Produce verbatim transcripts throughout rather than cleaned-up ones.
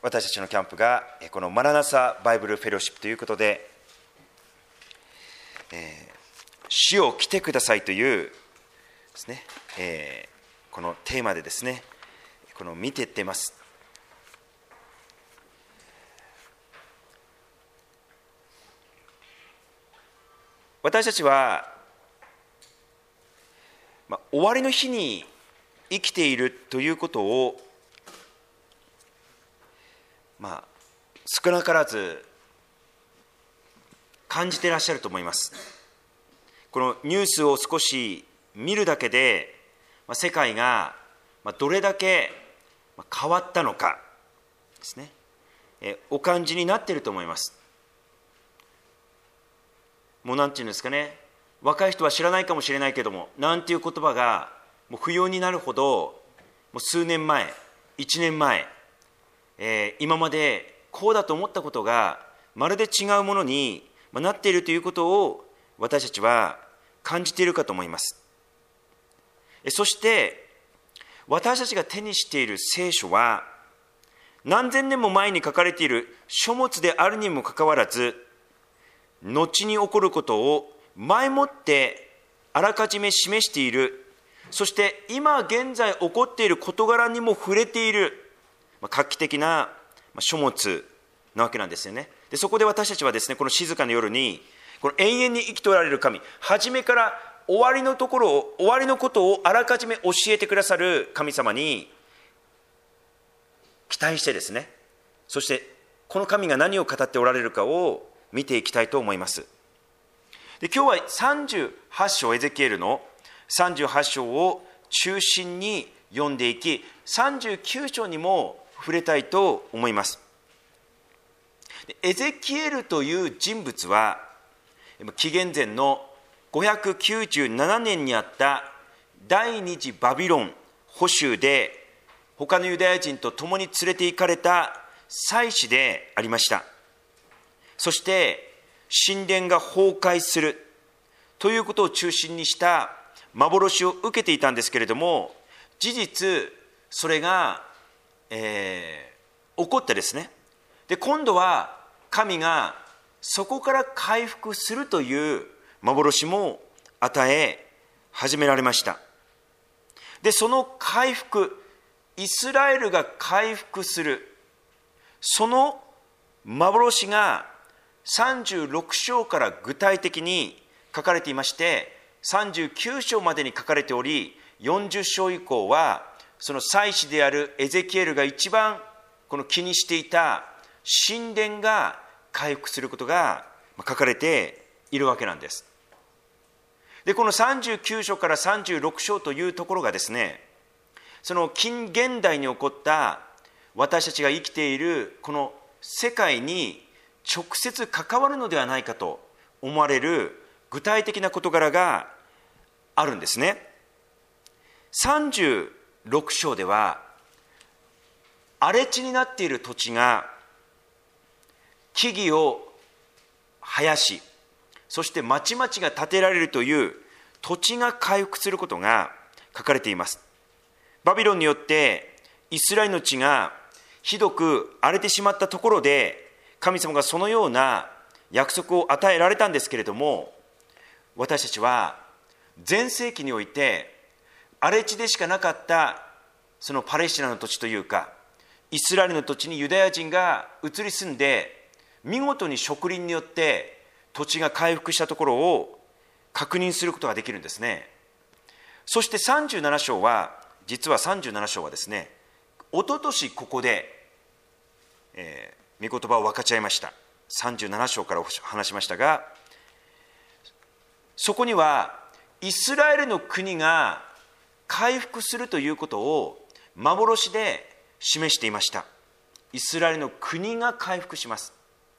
私たちのキャンプがこのマラナサバイブルフェローシップということで、えー、主を来てくださいというですね、えー、このテーマでですね、この見ていっています。私たちは、まあ、終わりの日に生きているということを、まあ、少なからず感じていらっしゃると思います。このニュースを少し見るだけで、まあ、世界がどれだけ変わったのかですね、えお感じになっていると思います。もうなんていうんですかね、若い人は知らないかもしれないけども、なんていう言葉がもう不要になるほど、もう数年前、いちねんまえ、えー、今までこうだと思ったことがまるで違うものになっているということを私たちは感じているかと思います。そして私たちが手にしている聖書は、何千年も前に書かれている書物であるにもかかわらず、後に起こることを前もってあらかじめ示している、そして今現在起こっている事柄にも触れている画期的な書物なわけなんですよね。でそこで私たちはですね、この静かな夜に、この永遠に生きておられる神、初めから終わりのところを、終わりのことをあらかじめ教えてくださる神様に期待してですね、そしてこの神が何を語っておられるかを見ていきたいと思います。で今日はさんじゅうはち章、エゼキエルのさんじゅうはち章を中心に読んでいき、さんじゅうきゅう章にも触れたいと思います。エゼキエルという人物は、紀元前のごひゃくきゅうじゅうななねんにあった第二次バビロン捕囚で、他のユダヤ人と共に連れて行かれた祭司でありました。そして神殿が崩壊するということを中心にした幻を受けていたんですけれども、事実それが、えー、起こってですね、で今度は神がそこから回復するという幻も与え始められました。でその回復、イスラエルが回復する、その幻がさんじゅうろく章から具体的に書かれていまして、さんじゅうきゅう章までに書かれており、よんじゅう章以降はその祭司であるエゼキエルが一番この気にしていた神殿が回復することが書かれているわけなんです。でこのさんじゅうきゅう章からさんじゅうろく章というところがですね、その近現代に起こった私たちが生きているこの世界に直接関わるのではないかと思われる具体的な事柄があるんですね。さんじゅうろく章では、荒れ地になっている土地が木々を生やし、そして町々が建てられるという土地が回復することが書かれています。バビロンによってイスラエルの地がひどく荒れてしまったところで、神様がそのような約束を与えられたんですけれども、私たちは全盛期において荒れ地でしかなかったそのパレスチナの土地というか、イスラエルの土地にユダヤ人が移り住んで、見事に植林によって土地が回復したところを確認することができるんですね。そしてさんじゅうなな章は、実はさんじゅうなな章はですね、一昨年ここで、えー御言葉を分かち合いました。さんじゅうなな章から話しましたが、そこにはイスラエルの国が回復するということを幻で示していました。イスラエルの国が回復します。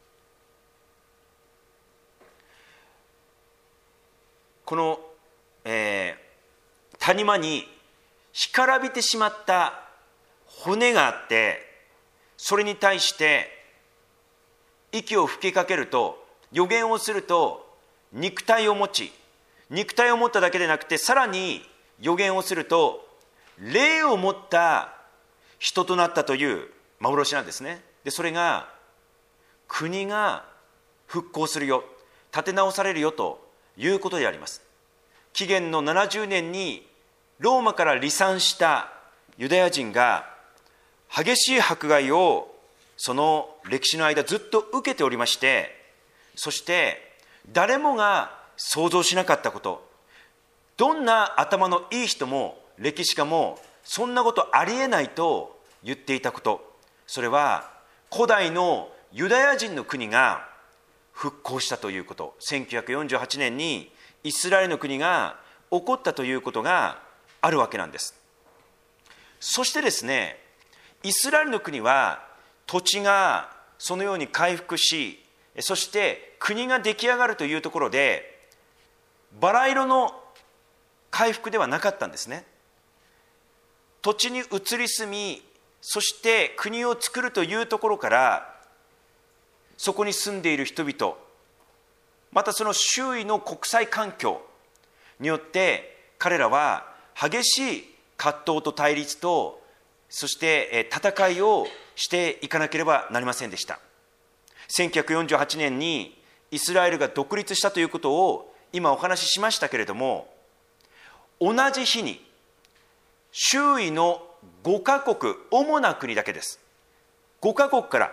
この、えー、谷間に干からびてしまった骨があって、それに対して息を吹きかけると、予言をすると肉体を持ち、肉体を持っただけでなくて、さらに予言をすると霊を持った人となったという幻なんですね。 でそれが国が復興するよ、立て直されるよということであります。紀元のななじゅうねんにローマから離散したユダヤ人が激しい迫害をその歴史の間ずっと受けておりまして、そして誰もが想像しなかったこと、どんな頭のいい人も歴史家もそんなことありえないと言っていたこと、それは古代のユダヤ人の国が復興したということ、せんきゅうひゃくよんじゅうはちねんにイスラエルの国が起こったということがあるわけなんです。そしてですね、イスラエルの国は土地がそのように回復し、そして国が出来上がるというところでバラ色の回復ではなかったんですね。土地に移り住み、そして国を作るというところから、そこに住んでいる人々、またその周囲の国際環境によって彼らは激しい葛藤と対立と、そして戦いをしていかなければなりませんでした。せんきゅうひゃくよんじゅうはちねんにイスラエルが独立したということを今お話ししましたけれども、同じ日に周囲のごカ国、主な国だけです、ごカ国から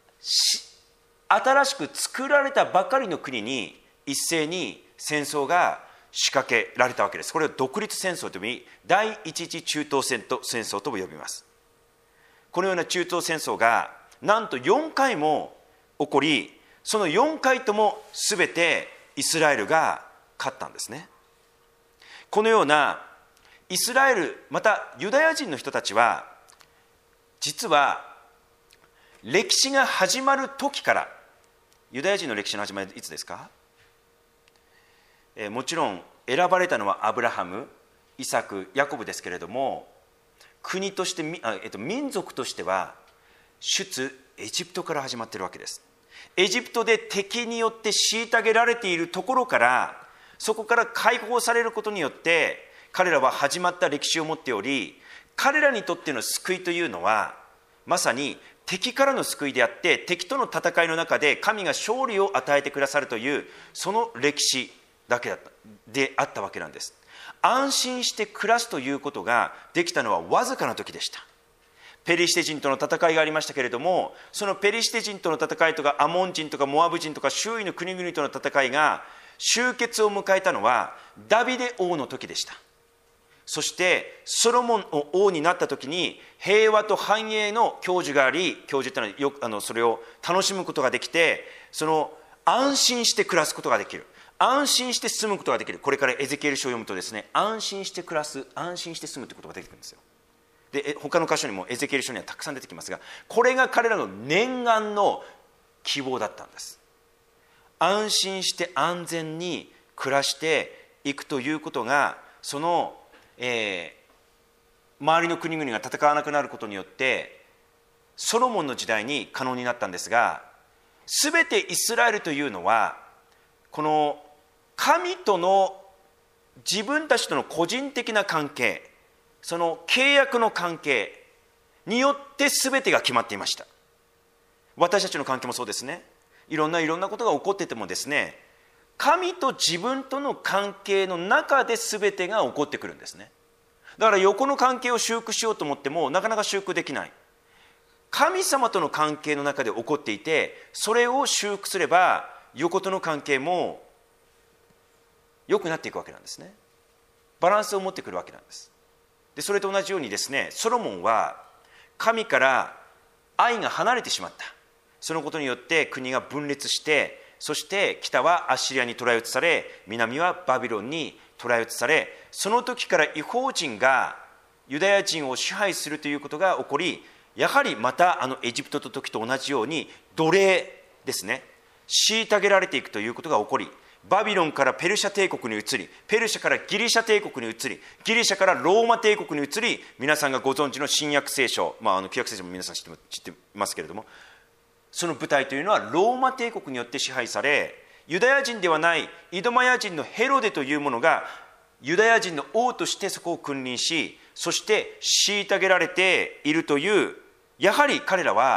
新しく作られたばかりの国に一斉に戦争が仕掛けられたわけです。これを独立戦争と呼び、第一次中東戦争とも呼びます。このような中東戦争がなんとよんかいも起こり、そのよんかいともすべてイスラエルが勝ったんですね。このようなイスラエル、またユダヤ人の人たちは、実は歴史が始まる時から、ユダヤ人の歴史の始まりいつですか？えー、もちろん選ばれたのはアブラハム、イサク、ヤコブですけれども、国として、あ、えっと、民族としては出エジプトから始まっているわけです。エジプトで敵によって虐げられているところから、そこから解放されることによって彼らは始まった歴史を持っており、彼らにとっての救いというのはまさに敵からの救いであって、敵との戦いの中で神が勝利を与えてくださるというその歴史だけだったであったわけなんです。安心して暮らすということができたのはわずかな時でした。ペリシテ人との戦いがありましたけれども、そのペリシテ人との戦いとかアモン人とかモアブ人とか周囲の国々との戦いが終結を迎えたのはダビデ王の時でした。そしてソロモン王になった時に平和と繁栄の享受があり、享受というのはよくあのそれを楽しむことができて、その安心して暮らすことができる、安心して住むことができる。これからエゼキエル書を読むとですね、安心して暮らす、安心して住むということが出てくるんですよ。で他の箇所にもエゼキエル書にはたくさん出てきますが、これが彼らの念願の希望だったんです。安心して安全に暮らしていくということが、その、えー、周りの国々が戦わなくなることによってソロモンの時代に可能になったんですが、すべてイスラエルというのはこの神との自分たちとの個人的な関係、その契約の関係によって全てが決まっていました。私たちの関係もそうですね。いろんないろんなことが起こっててもですね、神と自分との関係の中で全てが起こってくるんですね。だから横の関係を修復しようと思ってもなかなか修復できない。神様との関係の中で起こっていて、それを修復すれば横との関係も良くなっていくわけなんですね。バランスを持ってくるわけなんです。でそれと同じようにですね、ソロモンは神から愛が離れてしまった。そのことによって国が分裂して、そして北はアッシリアに捕らえ移され、南はバビロンに捕らえ移され、その時から異邦人がユダヤ人を支配するということが起こり、やはりまたあのエジプトの時と同じように奴隷ですね、虐げられていくということが起こり、バビロンからペルシャ帝国に移り、ペルシャからギリシャ帝国に移り、ギリシャからローマ帝国に移り、皆さんがご存知の新約聖書、まあ、あの旧約聖書も皆さん知って、知ってますけれども、その舞台というのはローマ帝国によって支配され、ユダヤ人ではないイドマヤ人のヘロデというものがユダヤ人の王としてそこを君臨し、そして虐げられているという、やはり彼らは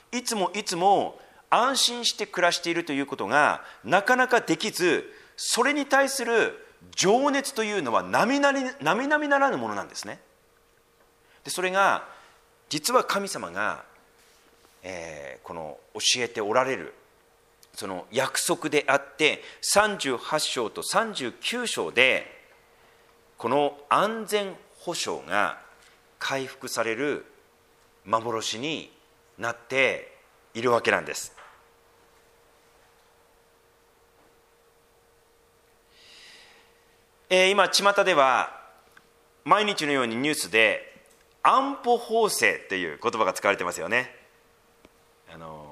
いつもいつも安心して暮らしているということがなかなかできず、それに対する情熱というのは並々並々ならぬものなんですね。でそれが実は神様が、えー、この教えておられるその約束であって、さんじゅうはち章とさんじゅうきゅう章でこの安全保障が回復される幻になっているわけなんです。えー、今巷では毎日のようにニュースで安保法制っていう言葉が使われてますよね。あの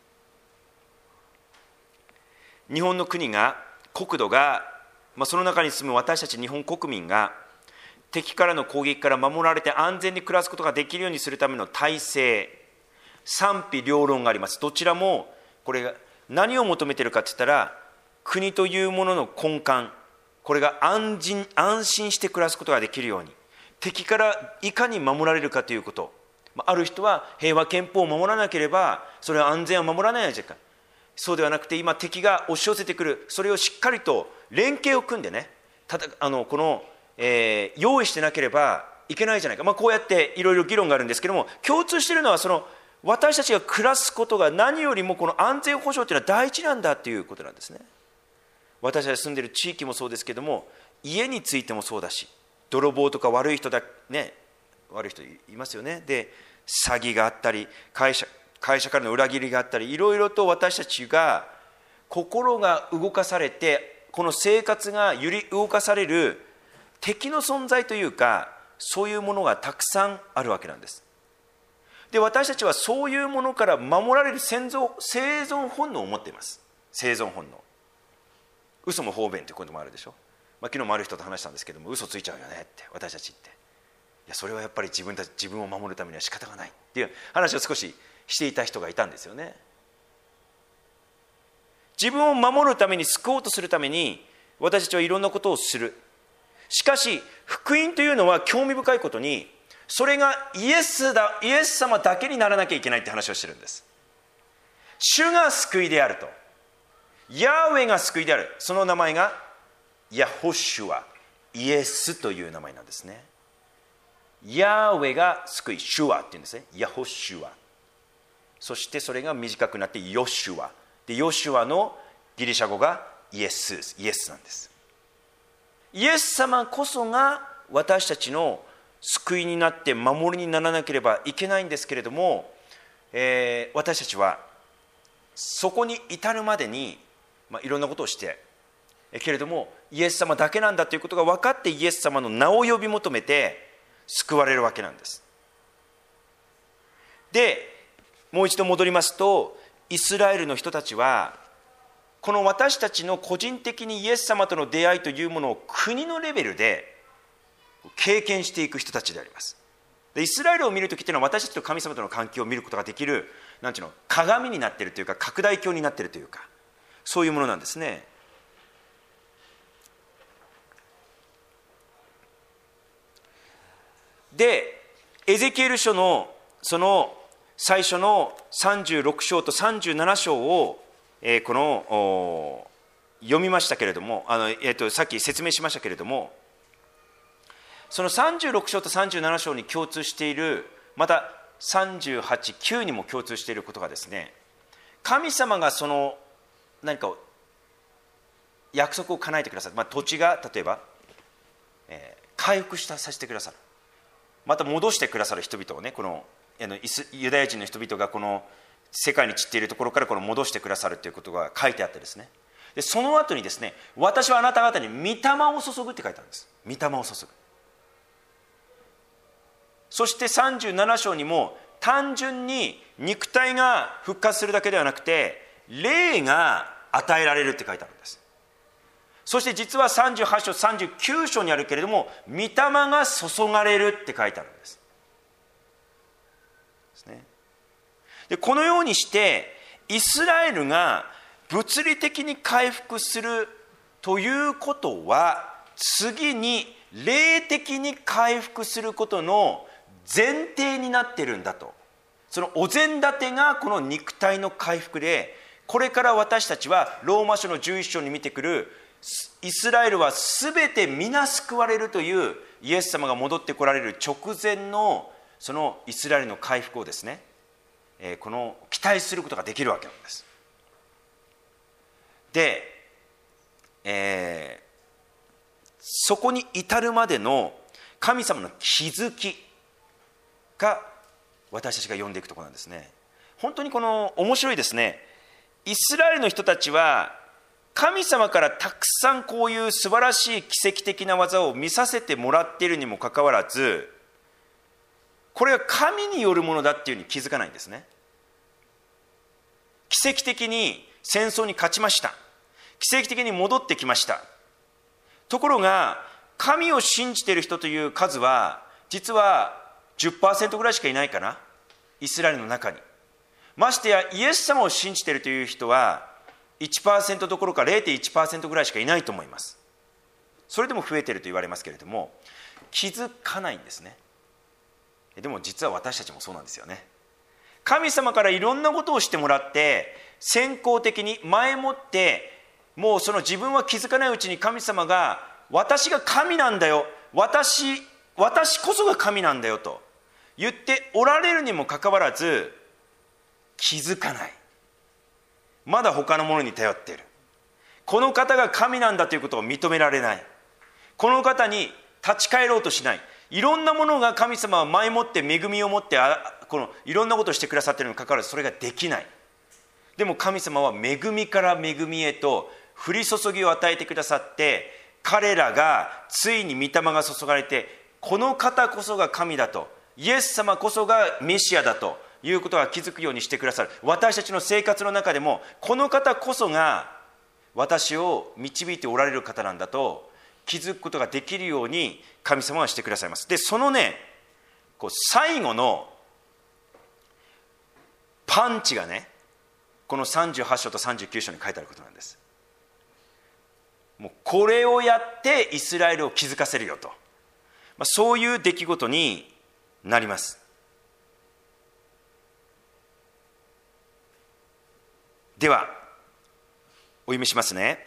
ー、日本の国が国土が、まあ、その中に住む私たち日本国民が敵からの攻撃から守られて安全に暮らすことができるようにするための体制、賛否両論があります。どちらもこれが何を求めているかといったら、国というものの根幹、これが安心、安心して暮らすことができるように、敵からいかに守られるかということ。ある人は平和憲法を守らなければそれは安全を守らないじゃないか。そうではなくて、今敵が押し寄せてくる、それをしっかりと連携を組んでね、ただあのこの、えー、用意してなければいけないじゃないか、まあ、こうやっていろいろ議論があるんですけども、共通しているのはその私たちが暮らすことが何よりもこの安全保障というのは第一なんだということなんですね。私たちが住んでいる地域もそうですけども、家についてもそうだし、泥棒とか悪い人だね、悪い人いますよね。で詐欺があったり、会社会社からの裏切りがあったり、いろいろと私たちが心が動かされて、この生活が揺り動かされる敵の存在というか、そういうものがたくさんあるわけなんです。で私たちはそういうものから守られる生存、生存本能を持っています。生存本能。嘘も方便ということもあるでしょ。まあ、昨日もある人と話したんですけども、嘘ついちゃうよねって私たちって、いやそれはやっぱり自分たち自分を守るためには仕方がないっていう話を少ししていた人がいたんですよね。自分を守るために、救おうとするために私たちはいろんなことをする。しかし福音というのは興味深いことに、それがイエスだ、イエス様だけにならなきゃいけないって話をしてるんです。主が救いであると、ヤーウェが救いである、その名前がヤホシュア、イエスという名前なんですね。ヤーウェが救い、シュアっていうんですね。ヤホシュア。そしてそれが短くなってヨシュアで、ヨシュアのギリシャ語がイエス、イエスなんです。イエス様こそが私たちの救いになって守りにならなければいけないんですけれども、えー、私たちはそこに至るまでに、まあ、いろんなことをしてけれども、イエス様だけなんだということが分かって、イエス様の名を呼び求めて救われるわけなんです。でもう一度戻りますと、イスラエルの人たちはこの私たちの個人的にイエス様との出会いというものを国のレベルで経験していく人たちであります。でイスラエルを見るときっていうのは、私たちと神様との関係を見ることができる、なんていうの、鏡になっているというか、拡大鏡になっているというか、そういうものなんですね。でエゼキエル書のその最初のさんじゅうろく章とさんじゅうなな章を、えー、この読みましたけれども、あの、えー、とさっき説明しましたけれども、そのさんじゅうろく章とさんじゅうなな章に共通している、またさんじゅうはち、きゅうにも共通していることがですね、神様がその何か約束を叶えてくださる、まあ、土地が例えば、えー、回復したさせてくださる、また戻してくださる人々をね、このユダヤ人の人々がこの世界に散っているところからこの戻してくださるということが書いてあってですね、でその後にですね、私はあなた方に御霊を注ぐって書いてあるんです。御霊を注ぐ。そしてさんじゅうなな章にも、単純に肉体が復活するだけではなくて、霊が与えられるって書いてあるんです。そして実はさんじゅうはち章さんじゅうきゅう章にあるけれども、御霊が注がれるって書いてあるんです。ですね。でこのようにしてイスラエルが物理的に回復するということは、次に霊的に回復することの前提になっているんだと、 そのお膳立てがこの肉体の回復で、これから私たちはローマ書のじゅういっ章に見てくるイスラエルは全て皆救われるというイエス様が戻ってこられる直前のそのイスラエルの回復をですね、えー、この期待することができるわけなんです。で、えー、そこに至るまでの神様の気づきが私たちが読んでいくところなんですね。本当にこの面白いですね。イスラエルの人たちは神様からたくさんこういう素晴らしい奇跡的な技を見させてもらっているにもかかわらず、これは神によるものだっていうふうに気づかないんですね。奇跡的に戦争に勝ちました。奇跡的に戻ってきました。ところが神を信じている人という数は実は じゅっパーセント ぐらいしかいないかな、イスラエルの中に。ましてやイエス様を信じているという人はいちパーセント どころか れいてんいちパーセント ぐらいしかいないと思います。それでも増えていると言われますけれども、気づかないんですね。でも実は私たちもそうなんですよね。神様からいろんなことをしてもらって、先行的に前もってもうその自分は気づかないうちに神様が私が神なんだよ、私私こそが神なんだよと言っておられるにもかかわらず気づかない。まだ他のものに頼っている。この方が神なんだということを認められない。この方に立ち返ろうとしない。いろんなものが神様は前もって恵みを持ってあこのいろんなことをしてくださっているにもかかわらずそれができない。でも神様は恵みから恵みへと降り注ぎを与えてくださって、彼らがついに御霊が注がれて、この方こそが神だと、イエス様こそがメシアだということが気づくようにしてくださる。私たちの生活の中でもこの方こそが私を導いておられる方なんだと気づくことができるように神様はしてくださいます。でそのね、こう最後のパンチがね、このさんじゅうはち章とさんじゅうきゅう章に書いてあることなんです。もうこれをやってイスラエルを気づかせるよと、まあ、そういう出来事になります。ではお読みしますね。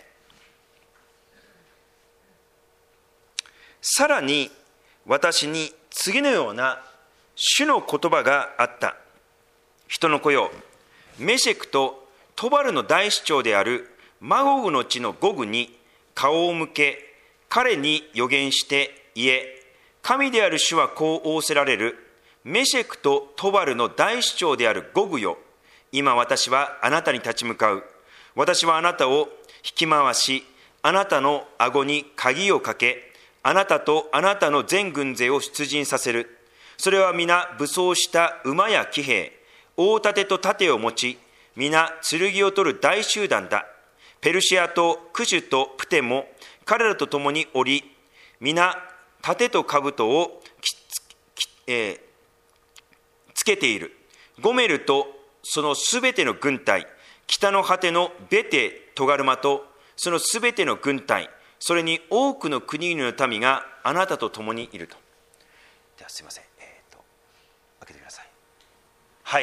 さらに私に次のような主の言葉があった。人の子よ、メシェクとトバルの大首長であるマゴグの地のゴグに顔を向け、彼に預言して言え、神である主はこう仰せられる。メシェクとトバルの大首長であるゴグよ、今私はあなたに立ち向かう。私はあなたを引き回し、あなたの顎に鍵をかけ、あなたとあなたの全軍勢を出陣させる。それは皆武装した馬や騎兵、大盾と盾を持ち、皆剣を取る大集団だ。ペルシアとクシュとプテも彼らと共におり、皆盾と兜をきつ、き、えー、つけている。ゴメルとそのすべての軍隊、北の果てのベテトガルマとそのすべての軍隊、それに多くの国々の民があなたと共にいると。ではすいません、えー、と開けてください。はい、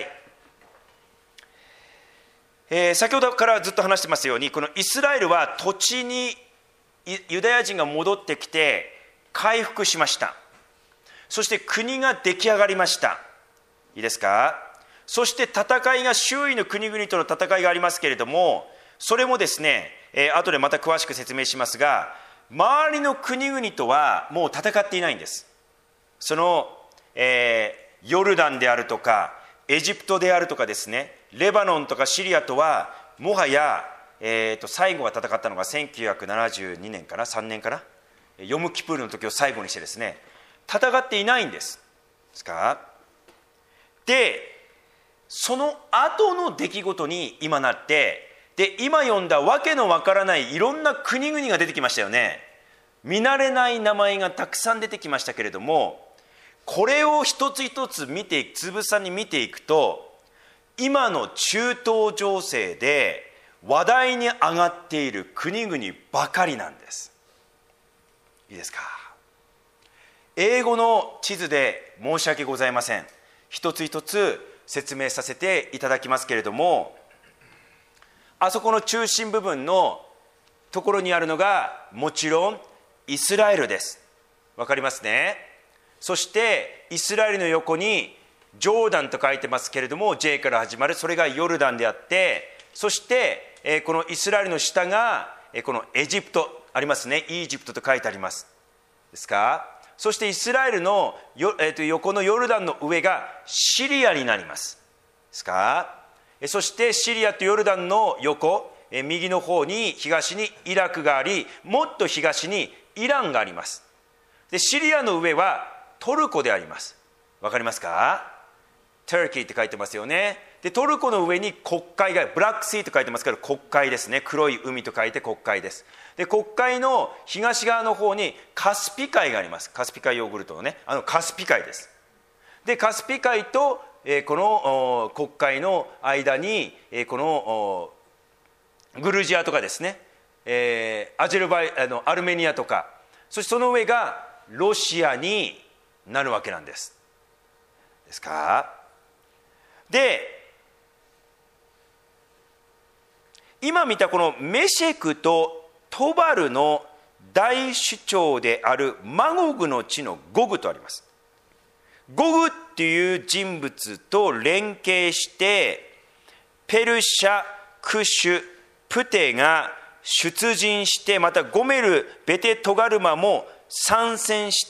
えー、先ほどからずっと話してますように、このイスラエルは土地にユダヤ人が戻ってきて回復しました。そして国が出来上がりました。いいですか。そして戦いが、周囲の国々との戦いがありますけれども、それもですね、えー、後でまた詳しく説明しますが、周りの国々とはもう戦っていないんです。その、えー、ヨルダンであるとかエジプトであるとかですね、レバノンとかシリアとはもはや、えー、と最後が戦ったのがせんきゅうひゃくななじゅうにねんかな、さんねんかな、ヨムキプールの時を最後にしてですね、戦っていないんですですか。でその後の出来事に今なって、で今読んだわけのわからないいろんな国々が出てきましたよね。見慣れない名前がたくさん出てきましたけれども、これを一つ一つ見てつぶさに見ていくと、今の中東情勢で話題に上がっている国々ばかりなんです。いいですか。英語の地図で申し訳ございません。一つ一つ説明させていただきますけれども、あそこの中心部分のところにあるのがもちろんイスラエルです。わかりますね。そしてイスラエルの横にジョーダンと書いてますけれども、 J から始まる、それがヨルダンであって、そしてえこのイスラエルの下がえこのエジプトありますね。イージプトと書いてありますですか。そしてイスラエルのよ、えー、と横のヨルダンの上がシリアになりますですか。えそしてシリアとヨルダンの横、え右の方に東にイラクがあり、もっと東にイランがあります。でシリアの上はトルコであります。わかりますか。Turkey って書いてますよね。でトルコの上に黒海が、ブラックシーと書いてますから黒海ですね。黒い海と書いて黒海です。で黒海の東側の方にカスピ海があります。カスピ海ヨーグルトのね、あのカスピ海です。でカスピ海と、えー、この黒海の間に、えー、このグルジアとかですね、えー、アジェルバイあのアルメニアとか、そしてその上がロシアになるわけなんですですか。で今見たこのメシェクとトバルの大首長であるマゴグの地のゴグとあります。ゴグっていう人物と連携してペルシャ、クシュ、プテが出陣して、またゴメル、ベテトガルマも参戦して、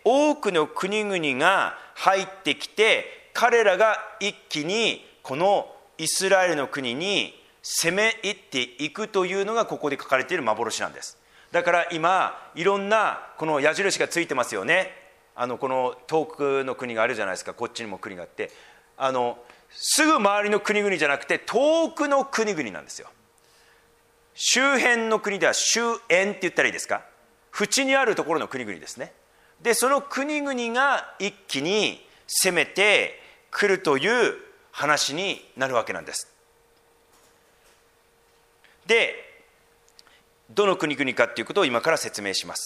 多くの国々が入ってきて、彼らが一気にこのイスラエルの国に攻め入っていくというのがここで書かれている幻なんです。だから今いろんなこの矢印がついてますよね。あのこの遠くの国があるじゃないですか。こっちにも国があって、あのすぐ周りの国々じゃなくて遠くの国々なんですよ。周辺の国では周縁って言ったらいいですか。縁にあるところの国々ですね。でその国々が一気に攻めてくるという話になるわけなんです。でどの国々かということを今から説明します。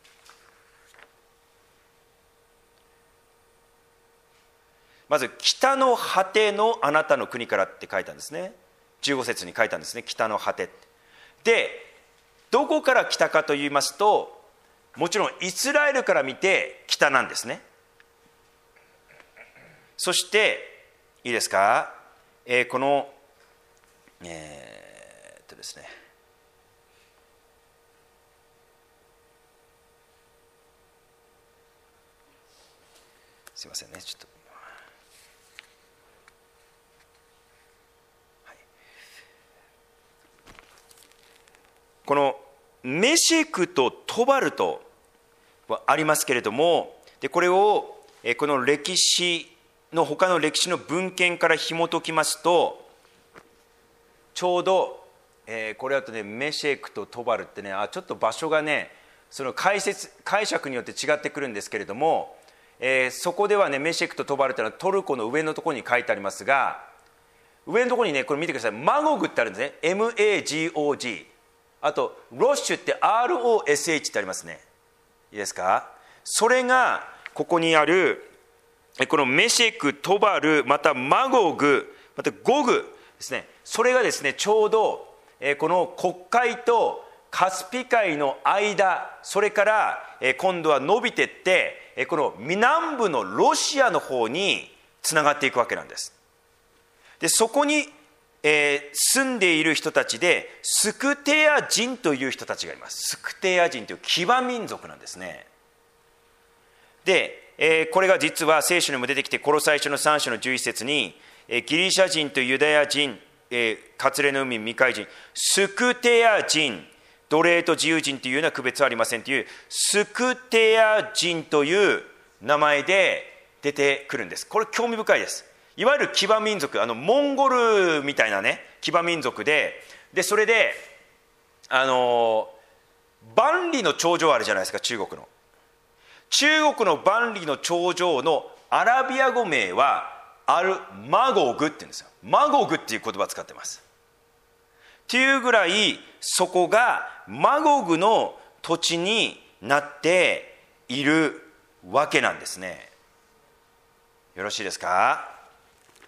まず北の果てのあなたの国からって書いたんですね。じゅうご節に書いたんですね。北の果てで、どこから北かと言いますと、もちろんイスラエルから見て北なんですね。そしていいですか、えー、このえー、っとですねすいませんね、ちょっと、はい、このメシェクとトバルトはありますけれども、でこれをえこの歴史の他の歴史の文献から紐解きますと、ちょうど、えー、これだとねメシェクとトバルってね、あちょっと場所がねその解説解釈によって違ってくるんですけれども、えー、そこではねメシェクとトバルというのはトルコの上のところに書いてありますが、上のところにねこれ見てください。マゴグってあるんですね。 エムエージーオージー、 あとロッシュって アールオーエスエイチ ってありますね。いいですか。それがここにあるこのメシェク、トバル、またマゴグ、またゴグですね。それがですねちょうどこの黒海とカスピ海の間、それから今度は伸びていってこの南部のロシアの方につながっていくわけなんです。でそこに、えー、住んでいる人たちでスクテア人という人たちがいます。スクテア人という騎馬民族なんですね。でえー、これが実は聖書にも出てきて、コロサイ書のさん章のじゅういち節に、えー、ギリシャ人とユダヤ人、えー、カツレの海未開人、スクテア人、奴隷と自由人というような区別はありませんというスクテア人という名前で出てくるんです。これ興味深いです。いわゆる騎馬民族、あのモンゴルみたいなね騎馬民族で、でそれであの万里の長城あるじゃないですか。中国の中国の万里の長城のアラビア語名はアルマゴグって言うんですよ。マゴグっていう言葉を使ってますっていうぐらい、そこがマゴグの土地になっているわけなんですね。よろしいですか。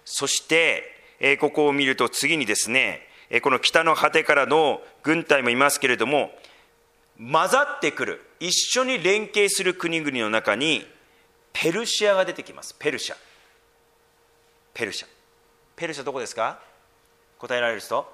そして、えー、ここを見ると次にですね、えー、この北の果てからの軍隊もいますけれども、混ざってくる、一緒に連携する国々の中にペルシアが出てきます。ペルシャペルシャペルシャどこですか？答えられる人？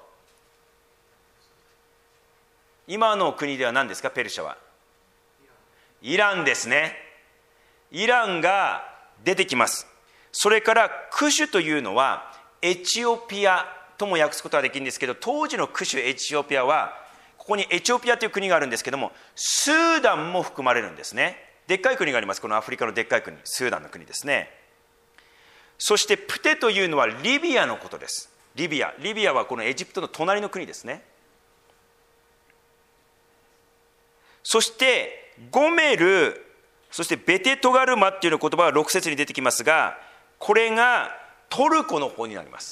今の国では何ですか？ペルシャはイランですね。イランが出てきます。それからクシュというのはエチオピアとも訳すことができるんですけど、当時のクシュエチオピアは、ここにエチオピアという国があるんですけども、スーダンも含まれるんですね。でっかい国があります。このアフリカのでっかい国、スーダンの国ですね。そしてプテというのはリビアのことです。リビアリビアはこのエジプトの隣の国ですね。そしてゴメル、そしてベテトガルマっていう言葉はろく節に出てきますが、これがトルコの方になります。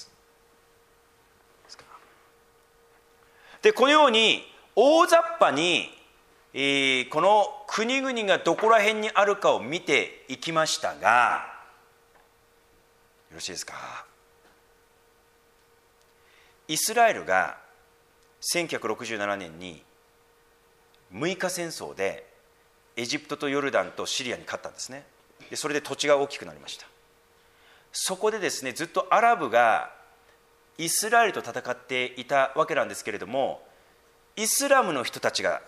でこのように大雑把に、えー、この国々がどこら辺にあるかを見ていきましたが、よろしいですか？イスラエルがせんきゅうひゃくろくじゅうななねんにむいか戦争でエジプトとヨルダンとシリアに勝ったんですね。でそれで土地が大きくなりました。そこでですね、ずっとアラブがイスラエルと戦っていたわけなんですけれども、イスラムの人たちが、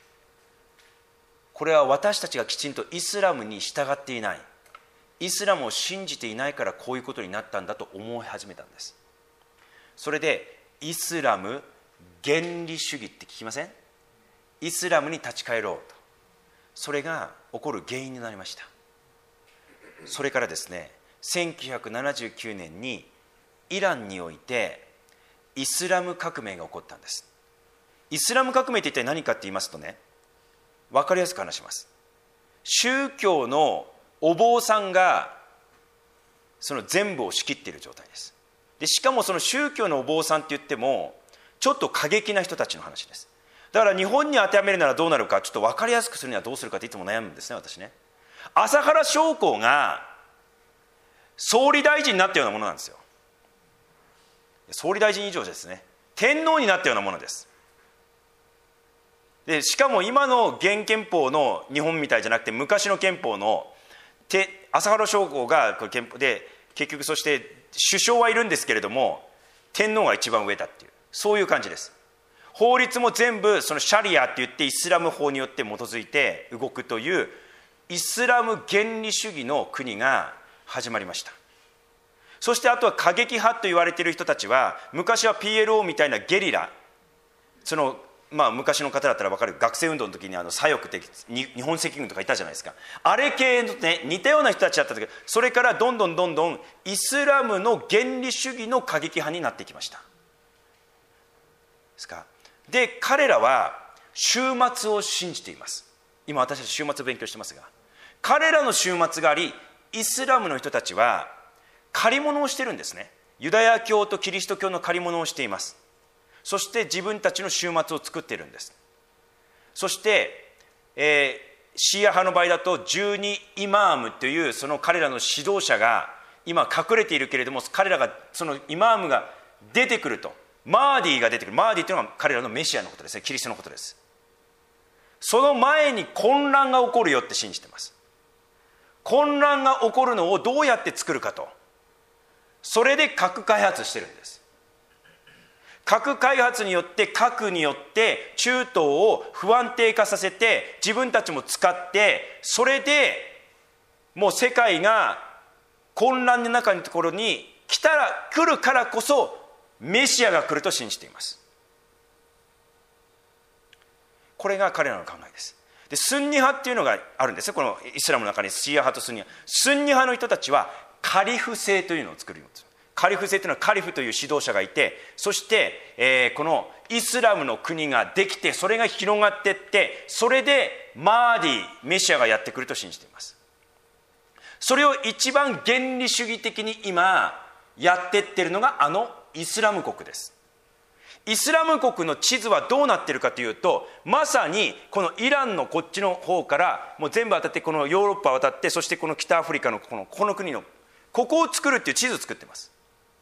これは私たちがきちんとイスラムに従っていない、イスラムを信じていないからこういうことになったんだと思い始めたんです。それでイスラム原理主義って聞きません？イスラムに立ち返ろうと、それが起こる原因になりました。それからですね、せんきゅうひゃくななじゅうきゅうねんにイランにおいてイスラム革命が起こったんです。イスラム革命って一体何かって言いますとね、分かりやすく話します。宗教のお坊さんがその全部を仕切っている状態です。でしかもその宗教のお坊さんって言ってもちょっと過激な人たちの話です。だから日本に当てはめるならどうなるか、ちょっと分かりやすくするにはどうするかっていつも悩むんですね、私ね。朝原将校が総理大臣になったようなものなんですよ。総理大臣以上ですね、天皇になったようなものです。でしかも今の現憲法の日本みたいじゃなくて、昔の憲法の朝原将校が憲法で、結局そして首相はいるんですけれども天皇が一番上だっていう、そういう感じです。法律も全部そのシャリアって言ってイスラム法によって基づいて動くというイスラム原理主義の国が始まりました。そしてあとは過激派と言われている人たちは、昔は ピーエルオー みたいなゲリラ、そのまあ昔の方だったら分かる、学生運動の時にあの左翼って日本赤軍とかいたじゃないですか。あれ系のね、似たような人たちだったけど、それからどんどんどんどんイスラムの原理主義の過激派になってきましたですか。で彼らは終末を信じています。今私たち終末を勉強してますが、彼らの終末があり、イスラムの人たちは借り物をしてるんですね。ユダヤ教とキリスト教の借り物をしています。そして自分たちの終末を作っているんです。そして、えー、シーア派の場合だとじゅうにイマームというその彼らの指導者が今隠れているけれども、彼らがそのイマームが出てくると、マーディが出てくる。マーディというのは彼らのメシアのことですね、キリストのことです。その前に混乱が起こるよって信じています。混乱が起こるのをどうやって作るかと、それで核開発してるんです。核開発によって、核によって中東を不安定化させて、自分たちも使って、それでもう世界が混乱の中のところに来たら来るからこそメシアが来ると信じています。これが彼らの考えです。でスンニ派っていうのがあるんですね。このイスラムの中にシーア派とスンニ派。スンニ派の人たちはカリフ制というのを作るんです。カリフ制というのはカリフという指導者がいて、そして、えー、このイスラムの国ができて、それが広がっていって、それでマーディメシアがやってくると信じています。それを一番原理主義的に今やっていってるのがあのイスラム国です。イスラム国の地図はどうなっているかというと、まさにこのイランのこっちの方からもう全部渡って、このヨーロッパを渡って、そしてこの北アフリカのこのこの国のここを作るっていう地図を作ってます。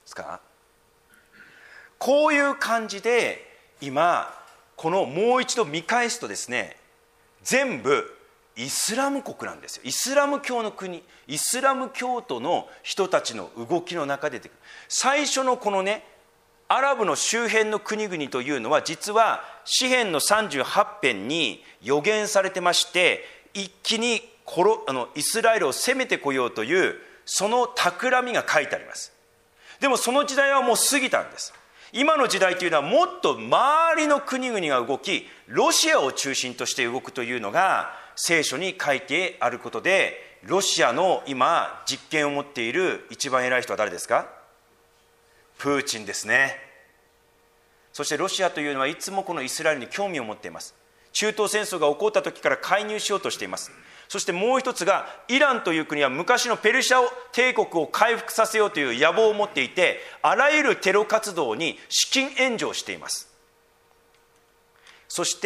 ですか。こういう感じで今このもう一度見返すとですね、全部イスラム国なんですよ。イスラム教の国、イスラム教徒の人たちの動きの中で出てくる。最初のこのね、アラブの周辺の国々というのは実は詩編のさんじゅうはち編に予言されてまして、一気にコロあのイスラエルを攻めてこようというその企みが書いてあります。でもその時代はもう過ぎたんです。今の時代というのはもっと周りの国々が動き、ロシアを中心として動くというのが聖書に書いてあることで、ロシアの今実権を持っている一番偉い人は誰ですか？プーチンですね。そしてロシアというのはいつもこのイスラエルに興味を持っています。中東戦争が起こった時から介入しようとしています。そしてもう一つが、イランという国は昔のペルシャ帝国を回復させようという野望を持っていて、あらゆるテロ活動に資金援助をしています。そして、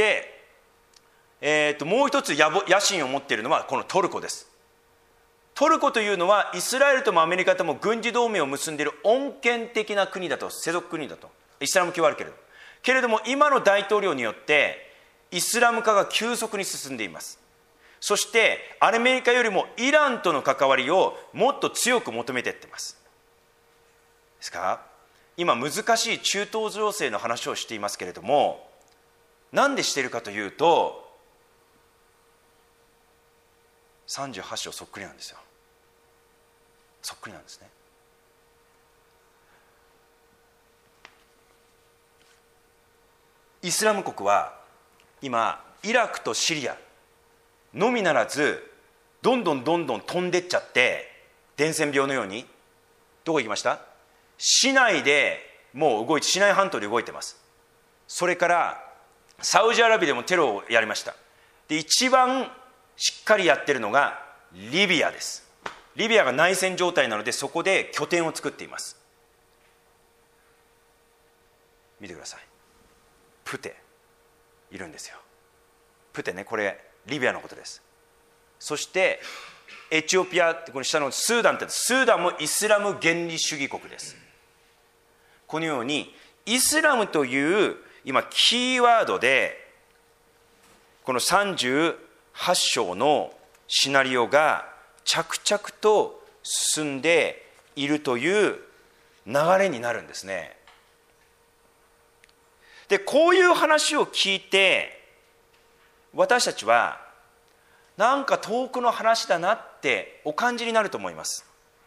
えー、ともう一つ野望野心を持っているのはこのトルコです。トルコというのはイスラエルともアメリカとも軍事同盟を結んでいる穏健的な国だと、世俗国だと。イスラム教はあるけれどけれども、今の大統領によってイスラム化が急速に進んでいます。そしてアメリカよりもイランとの関わりをもっと強く求めていっています。ですから今難しい中東情勢の話をしていますけれども、なんでしているかというと、さんじゅうはち章そっくりなんですよ。そっくりなんですね。イスラム国は今イラクとシリアのみならず、どんどんどんどん飛んでっちゃって、伝染病のようにどこ行きました？市内でもう動いて、シナイ半島で動いてます。それからサウジアラビアでもテロをやりました。で、一番しっかりやってるのがリビアです。リビアが内戦状態なので、そこで拠点を作っています。見てください。プテいるんですよ。プテね、これリビアのことです。そしてエチオピアって、この下のスーダンって、スーダンもイスラム原理主義国です。このようにイスラムという今キーワードでこのさんじゅうはち章のシナリオが着々と進んでいるという流れになるんですね。で、こういう話を聞いて私たちはなんか遠くの話だなってお感じになると思います。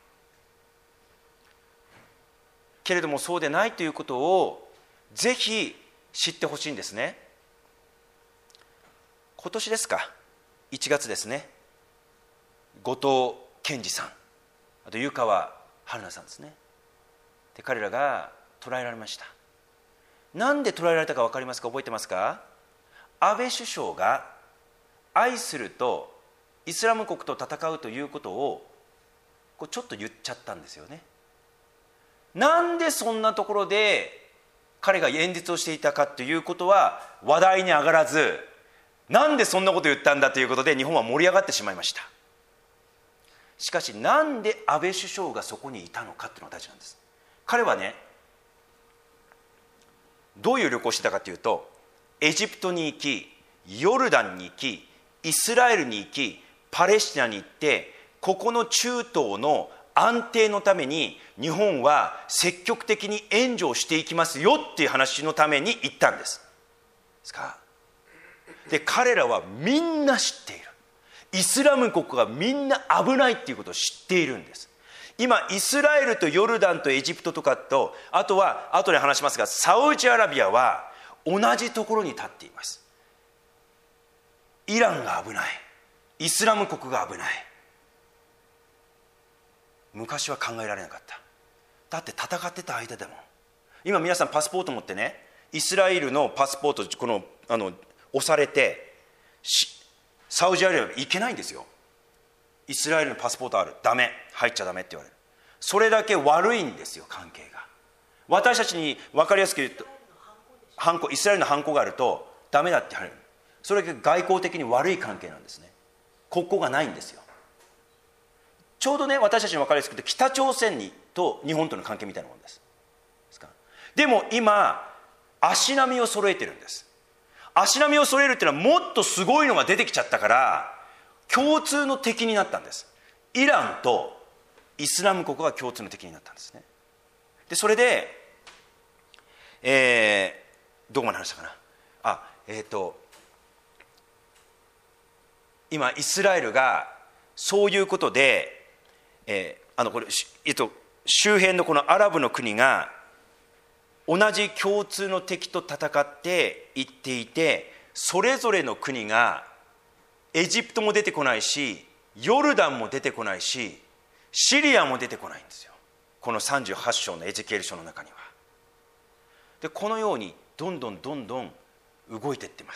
けれどもそうでないということをぜひ知ってほしいんですね。今年ですか、いちがつですね、後藤健二さん、あと湯川春菜さんですね。で、彼らが捕らえられました。なんで捕らえられたか分かりますか？覚えてますか？安倍首相が愛するとイスラム国と戦うということをこうちょっと言っちゃったんですよね。なんでそんなところで彼が演説をしていたかということは話題に上がらず、なんでそんなこと言ったんだということで日本は盛り上がってしまいました。しかしなんで安倍首相がそこにいたのかというのが大事なんです。彼はね、どういう旅行をしてたかというと、エジプトに行き、ヨルダンに行き、イスラエルに行き、パレスチナに行って、ここの中東の安定のために日本は積極的に援助をしていきますよっていう話のために行ったんです。ですか？で、彼らはみんな知っている。イスラム国がみんな危ないっていうことを知っているんです。今イスラエルとヨルダンとエジプトとかと、あとは後で話しますがサウジアラビアは同じところに立っています。イランが危ない、イスラム国が危ない。昔は考えられなかった。だって戦ってた間でも、今皆さんパスポート持ってね、イスラエルのパスポートこのあの押されてサウジアラビア行けないんですよ。イスラエルのパスポートある、ダメ、入っちゃダメって言われる。それだけ悪いんですよ、関係が。私たちに分かりやすく言うと、ハンコ、イスラエルのハンコがあるとダメだって言われる。それが外交的に悪い関係なんですね。国交がないんですよ。 ちょうどね、私たちの分かりやすくて北朝鮮にと日本との関係みたいなものです。でも今足並みを揃えてるんです。足並みを揃えるっていうのはもっとすごいのが出てきちゃったから共通の敵になったんです。イランとイスラム国が共通の敵になったんですね。でそれで、えー、どこまで話したかなあえっ、ー、と今イスラエルがそういうことで、えー、あのこれ、えっと、周辺のこのアラブの国が同じ共通の敵と戦っていっていて、それぞれの国がエジプトも出てこないしヨルダンも出てこないしシリアも出てこないんですよ、このさんじゅうはち章のエゼキエル書の中には。でこのようにどんどんどんどん動いていってます。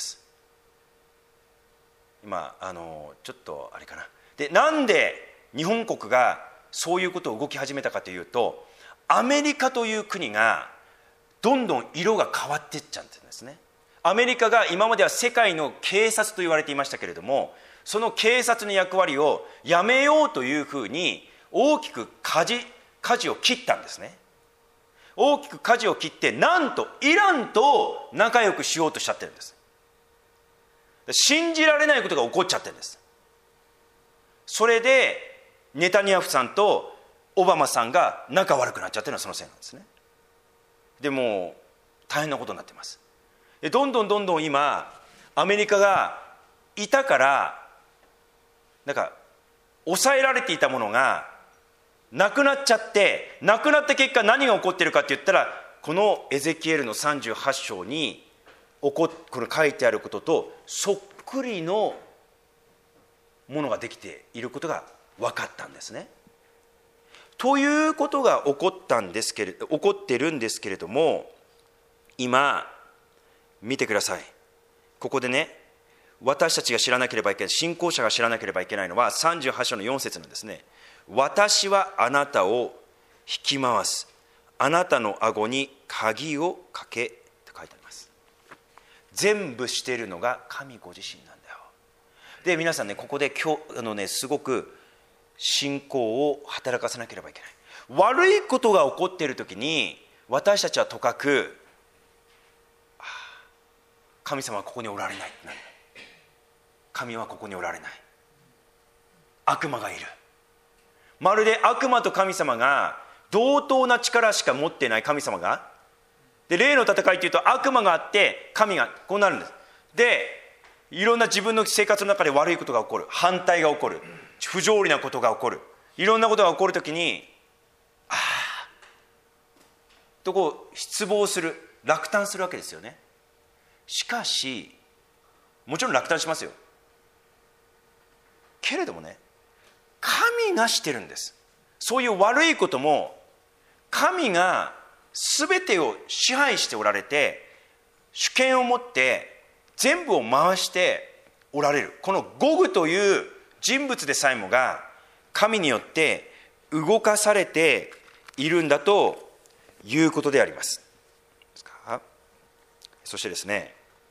今あのちょっとあれかな。でなんで日本国がそういうことを動き始めたかというと、アメリカという国がどんどん色が変わっていっちゃうんですね。アメリカが今までは世界の警察と言われていましたけれども、その警察の役割をやめようというふうに大きく舵舵を切ったんですね。大きく舵を切って、なんとイランと仲良くしようとしちゃってるんです。信じられないことが起こっちゃってるんです。それでネタニヤフさんとオバマさんが仲悪くなっちゃってるのはそのせいなんですね。でもう大変なことになっています。でどんどんどんどん今アメリカがいたからなんか抑えられていたものがなくなっちゃって、なくなった結果何が起こっているかって言ったら、このエゼキエルのさんじゅうはち章に起ここれ書いてあることとそっくりのものができていることが分かったんですね。ということが起こったんですけれど起こってるんですけれども、今見てください。ここでね、私たちが知らなければいけない、信仰者が知らなければいけないのはさんじゅうはち章のよん節なんですね。私はあなたを引き回す、あなたの顎に鍵をかけと書いてあります。全部しているのが神ご自身なんだよ。で皆さんね、ここで今日あのねすごく信仰を働かせなければいけない。悪いことが起こっているときに私たちはとかく、神様はここにおられない、神はここにおられない、悪魔がいる、まるで悪魔と神様が同等な力しか持っていない神様が、で霊の戦いというと悪魔があって神がこうなるんです。でいろんな自分の生活の中で悪いことが起こる、反対が起こる、不条理なことが起こる、いろんなことが起こるときにああとこう失望する、落胆するわけですよね。しかしもちろん落胆しますよ。けれどもね、神がしてるんです。そういう悪いことも神が全てを支配しておられて、主権を持って全部を回しておられる。このゴグという人物でさえもが神によって動かされているんだということであります。そしてですね、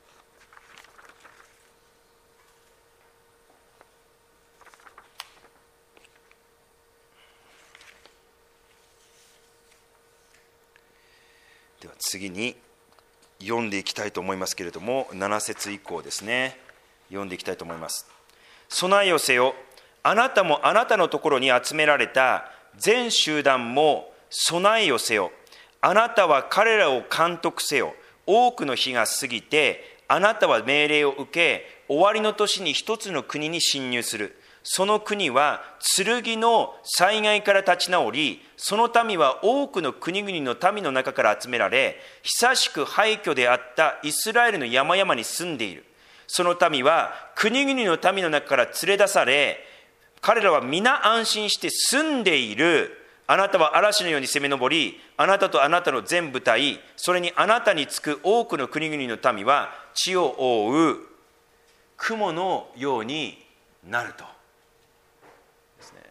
では次に読んでいきたいと思いますけれども、なな節以降ですね、読んでいきたいと思います。備えよせよ、あなたもあなたのところに集められた全集団も備えよせよ。あなたは彼らを監督せよ。多くの日が過ぎて、あなたは命令を受け、終わりの年に一つの国に侵入する。その国は剣の災害から立ち直り、その民は多くの国々の民の中から集められ、久しく廃墟であったイスラエルの山々に住んでいる。その民は国々の民の中から連れ出され、彼らは皆安心して住んでいる。あなたは嵐のように攻め上り、あなたとあなたの全部隊、それにあなたにつく多くの国々の民は地を覆う雲のようになるとですね。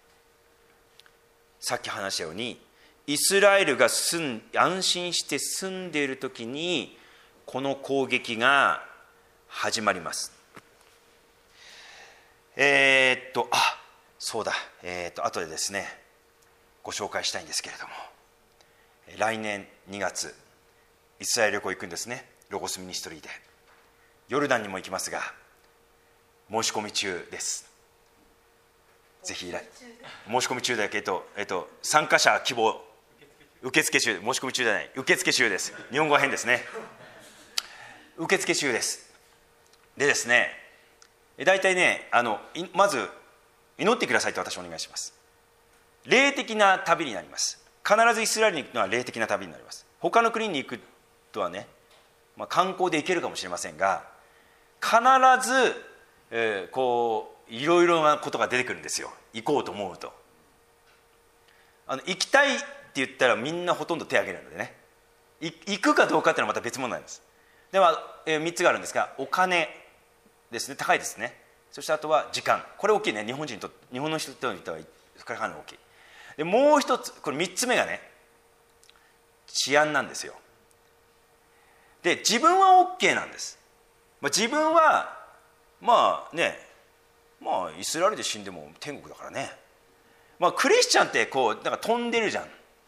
さっき話したように、イスラエルが住ん安心して住んでいるときにこの攻撃が始まります。えー、っとあそうだ、えー、と後でですねご紹介したいんですけれども、来年にがつイスラエル旅行行くんですね。ロゴスミニストリーでヨルダンにも行きますが、申し込み中です。ぜひ申し込み中だけど、えっと、参加者希望受付中、申し込み中じゃない受付中です。日本語は変ですね。受付中です。でですね、大体ねあのまず祈ってくださいと私お願いします。霊的な旅になります。必ずイスラエルに行くのは霊的な旅になります。他の国に行くとはね、まあ、観光で行けるかもしれませんが、必ず、えー、こういろいろなことが出てくるんですよ。行こうと思うと。あの行きたいって言ったらみんなほとんど手を挙げるのでね、い行くかどうかっていうのはまた別物なんです。では、えー、みっつがあるんですが、お金ですね、高いですね。そしてあとは時間、これ大きいね。日本人と日本の人にとってはかなり大きい。でもう一つ、これみっつめがね、治安なんですよ。で自分は OK なんです、まあ、自分はまあね、まあイスラエルで死んでも天国だからね、まあ、クリスチャンってこうなんか飛んでるじゃん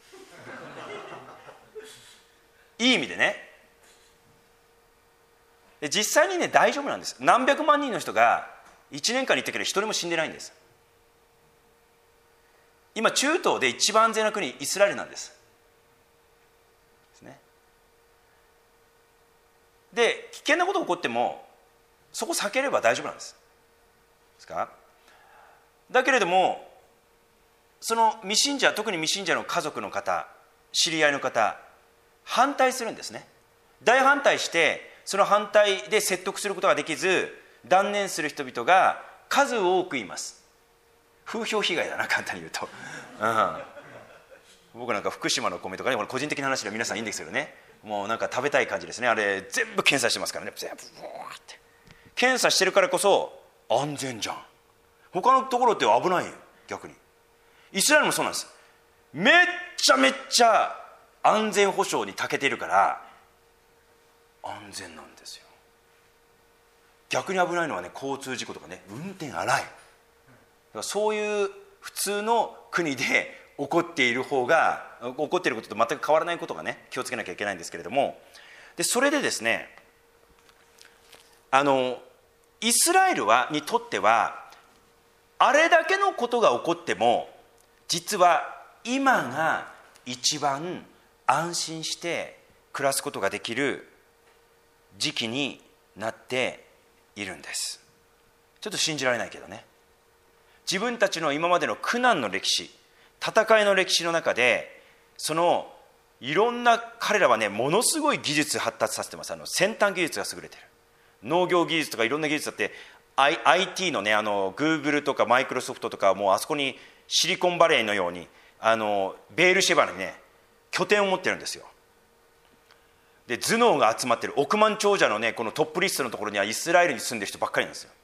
いい意味でね。で実際にね大丈夫なんです。何百万人の人がいちねんかんに行ったけど一人も死んでないんです。今中東で一番安全な国イスラエルなんです。ですね。で危険なことが起こってもそこ避ければ大丈夫なんです。ですか。だけれどもその未信者、特に未信者の家族の方、知り合いの方反対するんですね。大反対して、その反対で説得することができず断念する人々が数多くいます。風評被害だな、簡単に言うと、うん、僕なんか福島の米とかね、これ個人的な話で皆さんいいんですけどね、もうなんか食べたい感じですね。あれ全部検査してますからね。全部ブワーって検査してるからこそ安全じゃん。他のところって危ないよ。逆にイスラエルもそうなんです。めっちゃめっちゃ安全保障に長けているから安全なんですよ。逆に危ないのはね、交通事故とかね、運転荒い。だからそういう普通の国で起こっている方が、起こっていることと全く変わらないことがね、気をつけなきゃいけないんですけれども、でそれでですね、あのイスラエルはにとってはあれだけのことが起こっても実は今が一番安心して暮らすことができる時期になっているんです。ちょっと信じられないけどね、自分たちの今までの苦難の歴史、戦いの歴史の中で、そのいろんな彼らはね、ものすごい技術発達させてます。あの先端技術が優れている。農業技術とかいろんな技術だって、I、アイティー のね、あの Google とかマイクロソフトとか、もうあそこにシリコンバレーのようにあのベールシェバにね拠点を持ってるんですよ。で頭脳が集まってる億万長者のね、このトップリストのところにはイスラエルに住んでる人ばっかりなんですよ。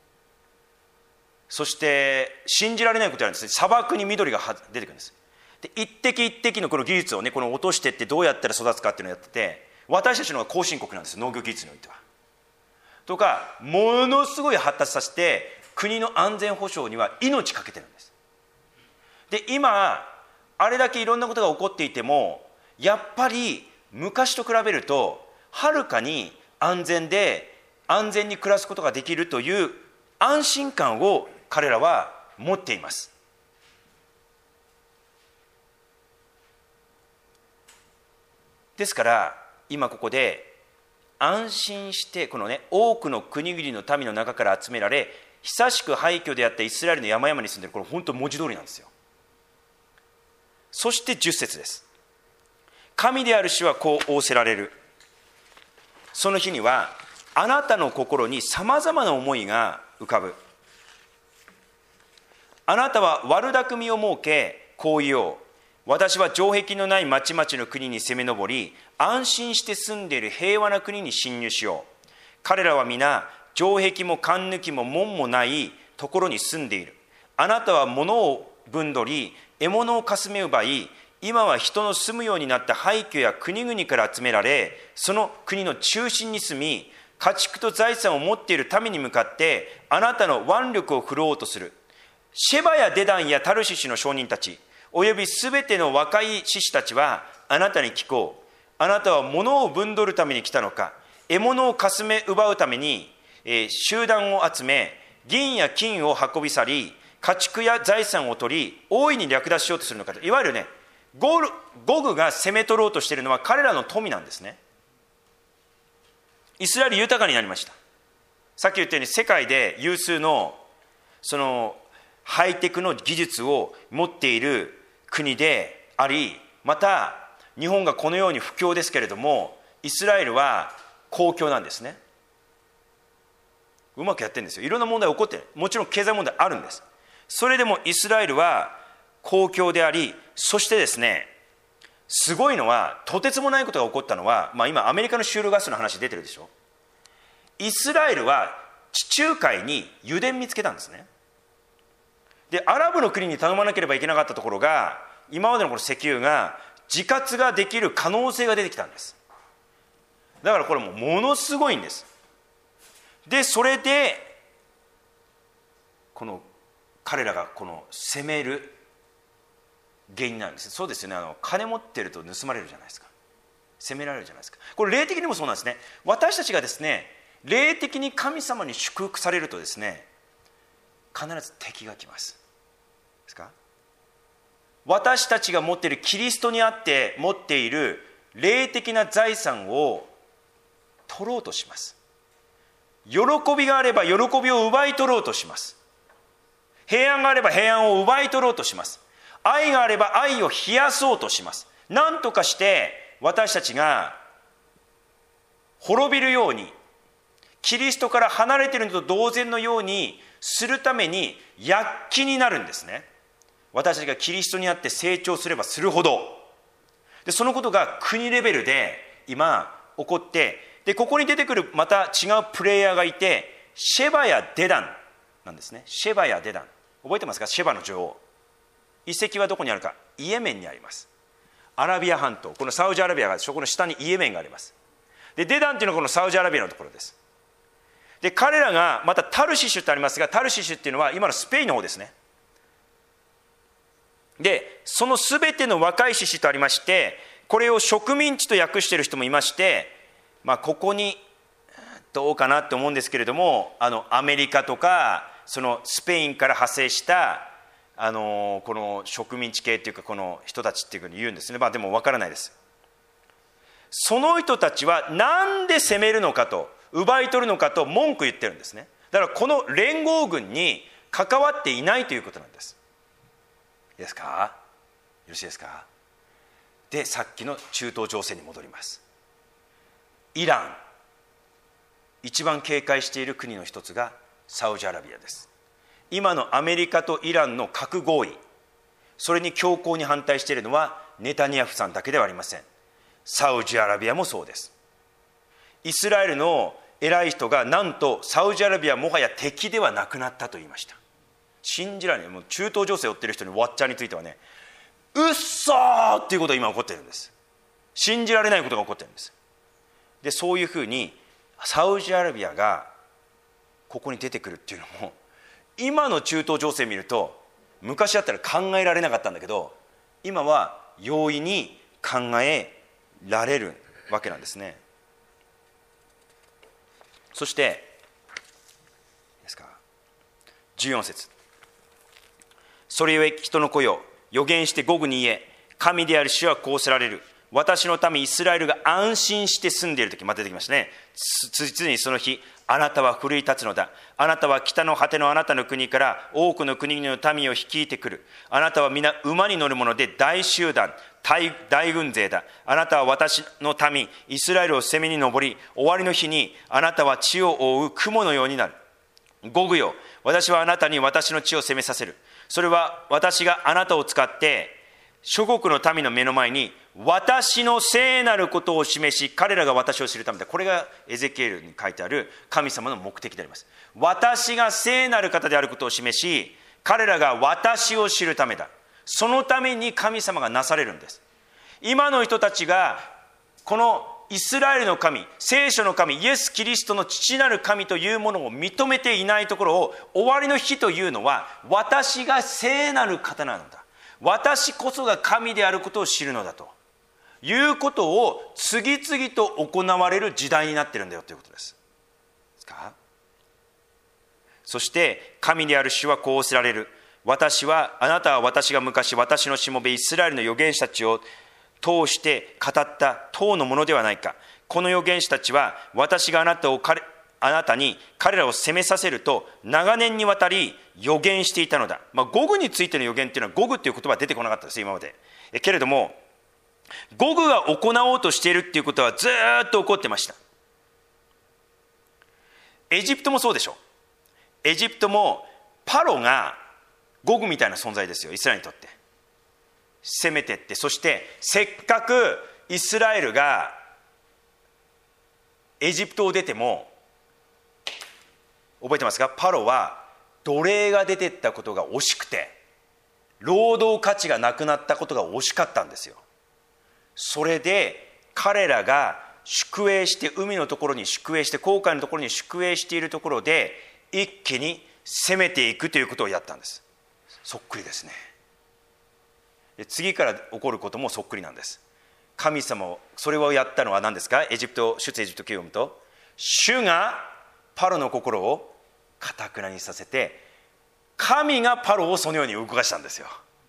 そして信じられないことなんですね。砂漠に緑が出てくるんです。で一滴一滴のこの技術をね、この落としていってどうやったら育つかっていうのをやってて、私たちの方が後進国なんですよ、農業技術においては。とかものすごい発達させて国の安全保障には命かけてるんです。で今あれだけいろんなことが起こっていても、やっぱり昔と比べるとはるかに安全で安全に暮らすことができるという安心感を彼らは持っています。ですから今ここで安心して、このね、多くの国々の民の中から集められ、久しく廃墟であったイスラエルの山々に住んでいる。これ本当文字通りなんですよ。そしてじゅっ節です。神である主はこう仰せられる。その日にはあなたの心にさまざまな思いが浮かぶ。あなたは悪巧みを設け、こう言おう。私は城壁のない町々の国に攻め上り、安心して住んでいる平和な国に侵入しよう。彼らは皆城壁も関抜きも門もないところに住んでいる。あなたは物を分取り、獲物をかすめ奪い、今は人の住むようになった廃墟や国々から集められ、その国の中心に住み、家畜と財産を持っている民に向かってあなたの腕力を振るおうとする。 シェバやデダンやタルシシの商人たちおよびすべての若い獅子たちはあなたに聞こう。あなたは物を分取るために来たのか、獲物をかすめ奪うために、えー、集団を集め銀や金を運び去り家畜や財産を取り大いに略奪しようとするのかと。いわゆるね、ゴグが攻め取ろうとしているのは彼らの富なんですね。イスラエル豊かになりました。さっき言ったように世界で有数のそのハイテクの技術を持っている国であり、また日本がこのように不況ですけれども、イスラエルは公共なんですね。うまくやってるんですよ。いろんな問題起こってる。もちろん経済問題あるんです。それでもイスラエルは公共であり、そしてですね、すごいのは、とてつもないことが起こったのは、まあ、今アメリカのシュールガスの話出てるでしょ。イスラエルは地中海に油田見つけたんですね。でアラブの国に頼まなければいけなかったところが、今までのこの石油が自活ができる可能性が出てきたんです。だからこれもものすごいんです。でそれでこの彼らがこの攻める原因なんです。そうですよね、あの金持ってると盗まれるじゃないですか。攻められるじゃないですか。これ霊的にもそうなんですね。私たちがですね、霊的に神様に祝福されるとですね、必ず敵が来ますですか。私たちが持っているキリストにあって持っている霊的な財産を取ろうとします。喜びがあれば喜びを奪い取ろうとします。平安があれば平安を奪い取ろうとします。愛があれば愛を冷やそうとします。何とかして私たちが滅びるように、キリストから離れているのと同然のようにするために躍起になるんですね。私たちがキリストにあって成長すればするほど。でそのことが国レベルで今起こって、でここに出てくるまた違うプレイヤーがいて、シェバやデダンなんですね。シェバやデダン、覚えてますか。シェバの女王、遺跡はどこにあるか。イエメンにあります。アラビア半島、このサウジアラビアがそこの下にイエメンがあります。でデダンというのはこのサウジアラビアのところです。で彼らがまたタルシシュってありますが、タルシシュっていうのは今のスペインの方ですね。でそのすべての若い獅子とありまして、これを植民地と訳している人もいまして、まあ、ここにどうかなって思うんですけれども、あのアメリカとかそのスペインから派生したあのこの植民地系っていうかこの人たちっていうふうに言うんですね。まあでも分からないです。その人たちはなんで攻めるのかと、奪い取るのかと文句言ってるんですね。だからこの連合軍に関わっていないということなんです。いいですか、よろしいですか。でさっきの中東情勢に戻ります。イラン、一番警戒している国の一つがサウジアラビアです。今のアメリカとイランの核合意、それに強硬に反対しているのはネタニヤフさんだけではありません。サウジアラビアもそうです。イスラエルの偉い人がなんとサウジアラビアはもはや敵ではなくなったと言いました。信じられない。もう中東情勢を追っている人にワッチャーについてはね、うっそーっていうことが今起こっているんです。信じられないことが起こっているんです。でそういうふうにサウジアラビアがここに出てくるっていうのも、今の中東情勢を見ると昔だったら考えられなかったんだけど、今は容易に考えられるわけなんですね。そしてですかじゅうよん節、それゆえ人の子よ、預言してゴグに言え、神である主はこうせられる。私の民イスラエルが安心して住んでいるとき、また出てきましたね。ついにその日、あなたは奮い立つのだ。あなたは北の果てのあなたの国から多くの国の民を率いてくる。あなたは皆馬に乗るもので大集団、大, 大軍勢だ。あなたは私の民イスラエルを攻めに上り、終わりの日にあなたは地を覆う雲のようになる。ゴグよ、私はあなたに私の地を攻めさせる。それは私があなたを使って諸国の民の目の前に私の聖なることを示し、彼らが私を知るためだ。これがエゼキエルに書いてある神様の目的であります。私が聖なる方であることを示し、彼らが私を知るためだ。そのために神様がなされるんです。今の人たちがこのイスラエルの神、聖書の神、イエス・キリストの父なる神というものを認めていないところを、終わりの日というのは、私が聖なる方なのだ、私こそが神であることを知るのだということを次々と行われる時代になっているんだよということです。ですか？そして神である主はこうおせられる。私は、あなたは私が昔私のしもべイスラエルの預言者たちを通して語った当のものではないか。この預言者たちは私があなたを彼あなたに彼らを責めさせると長年にわたり預言していたのだ。まあ、ゴグについての預言っていうのはゴグっていう言葉は出てこなかったです今まで。えけれどもゴグが行おうとしているっていうことはずっと起こってました。エジプトもそうでしょ。エジプトもパロがゴグみたいな存在ですよ、イスラエルにとって。攻めてって、そしてせっかくイスラエルがエジプトを出ても、覚えてますか？パロは奴隷が出てったことが惜しくて、労働価値がなくなったことが惜しかったんですよ。それで彼らが宿営して、海のところに宿営して、航海のところに宿営しているところで一気に攻めていくということをやったんです。そっくりですね。で次から起こることもそっくりなんです。神様をそれをやったのは何ですか？エジプト、出エジプト記を読むと、主がパロの心を堅くなにさせて、神がパロをそのように動かしたんですよ。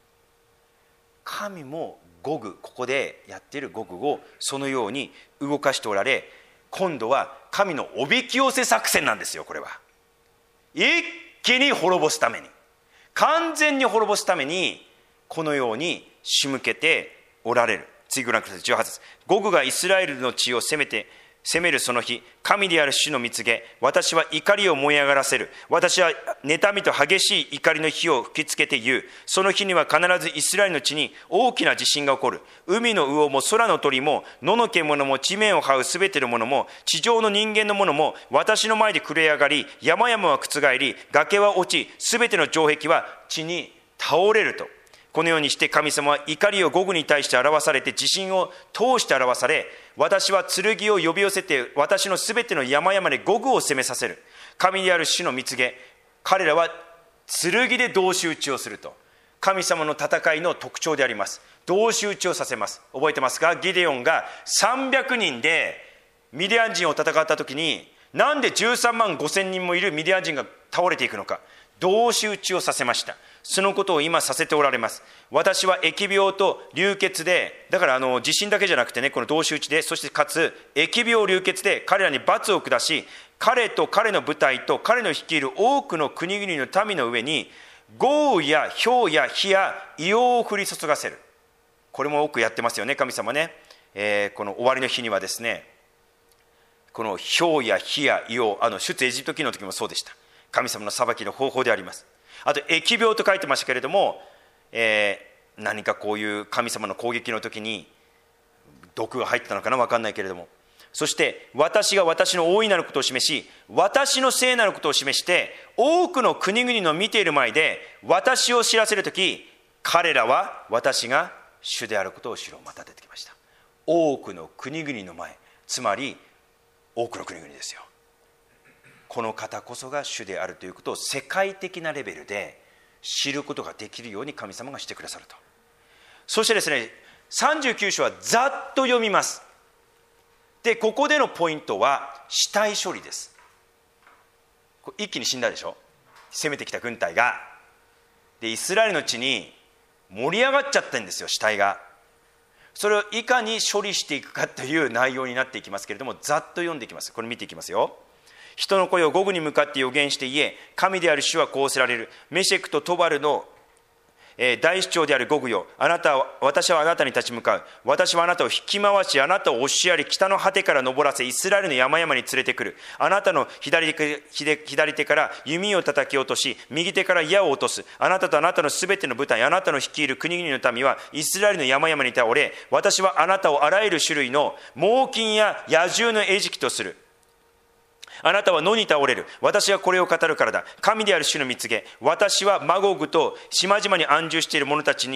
神もゴグ、ここでやっているゴグをそのように動かしておられ、今度は神のおびき寄せ作戦なんですよ。これは一気に滅ぼすために、完全に滅ぼすためにこのように仕向けておられる。次ご覧ください。じゅうはち節。ゴグがイスラエルの地を攻めて攻めるその日、神である主の御告げ、私は怒りを燃え上がらせる。私は妬みと激しい怒りの火を吹きつけて言う。その日には必ずイスラエルの地に大きな地震が起こる。海の魚も空の鳥も野の獣も地面を這うすべてのものも地上の人間のものも私の前で震え上がり、山々は覆り、崖は落ち、すべての城壁は地に倒れると。このようにして神様は怒りをゴグに対して表されて、地震を通して表され、私は剣を呼び寄せて私のすべての山々でゴグを攻めさせる。神である主の御告げ、彼らは剣で同士討ちをすると。神様の戦いの特徴であります。同士討ちをさせます。覚えてますか？ギデオンがさんびゃくにんでミディアン人を戦った時に、なんでじゅうさんまんごせんにんもいるミディアン人が倒れていくのか。同士討ちをさせました。そのことを今させておられます。私は疫病と流血で、だからあの地震だけじゃなくてね、この同士討ちで、そしてかつ疫病流血で彼らに罰を下し、彼と彼の部隊と彼の率いる多くの国々の民の上に豪雨や雹や火や硫黄を降り注がせる。これも多くやってますよね、神様ね。えー、この終わりの日にはですね、この雹や火や硫黄、あの出エジプト記の時もそうでした。神様の裁きの方法であります。あと疫病と書いてましたけれども、えー、何かこういう神様の攻撃の時に毒が入ったのかな、分かんないけれども、そして私が私の大いなることを示し、私の聖なることを示して、多くの国々の見ている前で私を知らせる時、彼らは私が主であることを知ろう。また出てきました。多くの国々の前、つまり多くの国々ですよ。この方こそが主であるということを世界的なレベルで知ることができるように神様がしてくださると。そしてですね、さんじゅうきゅう章はざっと読みます。でここでのポイントは死体処理です。一気に死んだでしょ、攻めてきた軍隊が。でイスラエルの地に盛り上がっちゃってるんですよ、死体が。それをいかに処理していくかという内容になっていきますけれども、ざっと読んでいきます。これ見ていきますよ。人の声をゴグに向かって予言して言え、神である主はこうせられる。メシェクとトバルの、えー、大主張であるゴグよ、あなたは私はあなたに立ち向かう。私はあなたを引き回し、あなたを押しやり、北の果てから登らせ、イスラエルの山々に連れてくる。あなたの左手、左手から弓を叩き落とし、右手から矢を落とす。あなたとあなたのすべての部隊、あなたの率いる国々の民はイスラエルの山々に倒れ、私はあなたをあらゆる種類の猛禽や野獣の餌食とする。あなたは野に倒れる。私はこれを語るからだ。神である主の御告げ、私はマゴグと島々に安住している者たちに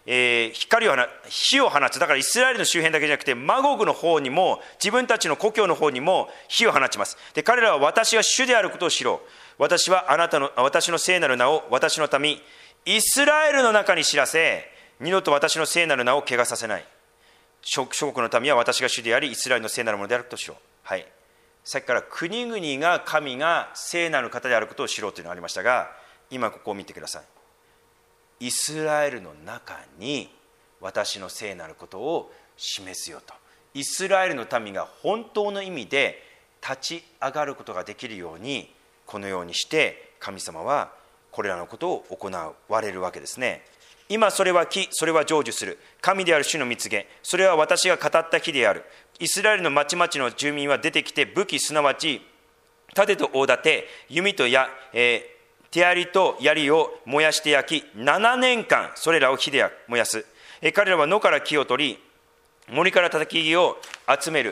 えー、光を放火を放つ。だからイスラエルの周辺だけじゃなくてマゴグの方にも自分たちの故郷の方にも火を放ちます。で彼らは私が主であることを知ろう。私はあなたの私の聖なる名を私の民イスラエルの中に知らせ、二度と私の聖なる名を汚させない。諸国の民は私が主でありイスラエルの聖なるものであることを知ろう。はい、さっきから国々が神が聖なる方であることを知ろうというのがありましたが、今ここを見てください。イスラエルの中に私の聖なることを示すよと。イスラエルの民が本当の意味で立ち上がることができるように、このようにして神様はこれらのことを行われるわけですね。今それは木、それは成就する。神である主の蜜げ、それは私が語った木である。イスラエルの町々の住民は出てきて、武器すなわち盾と大盾、弓と矢、えー、手槍と槍を燃やして焼き、ななねんかんそれらを火で燃やす。えー、彼らは野から木を取り、森から叩き木を集める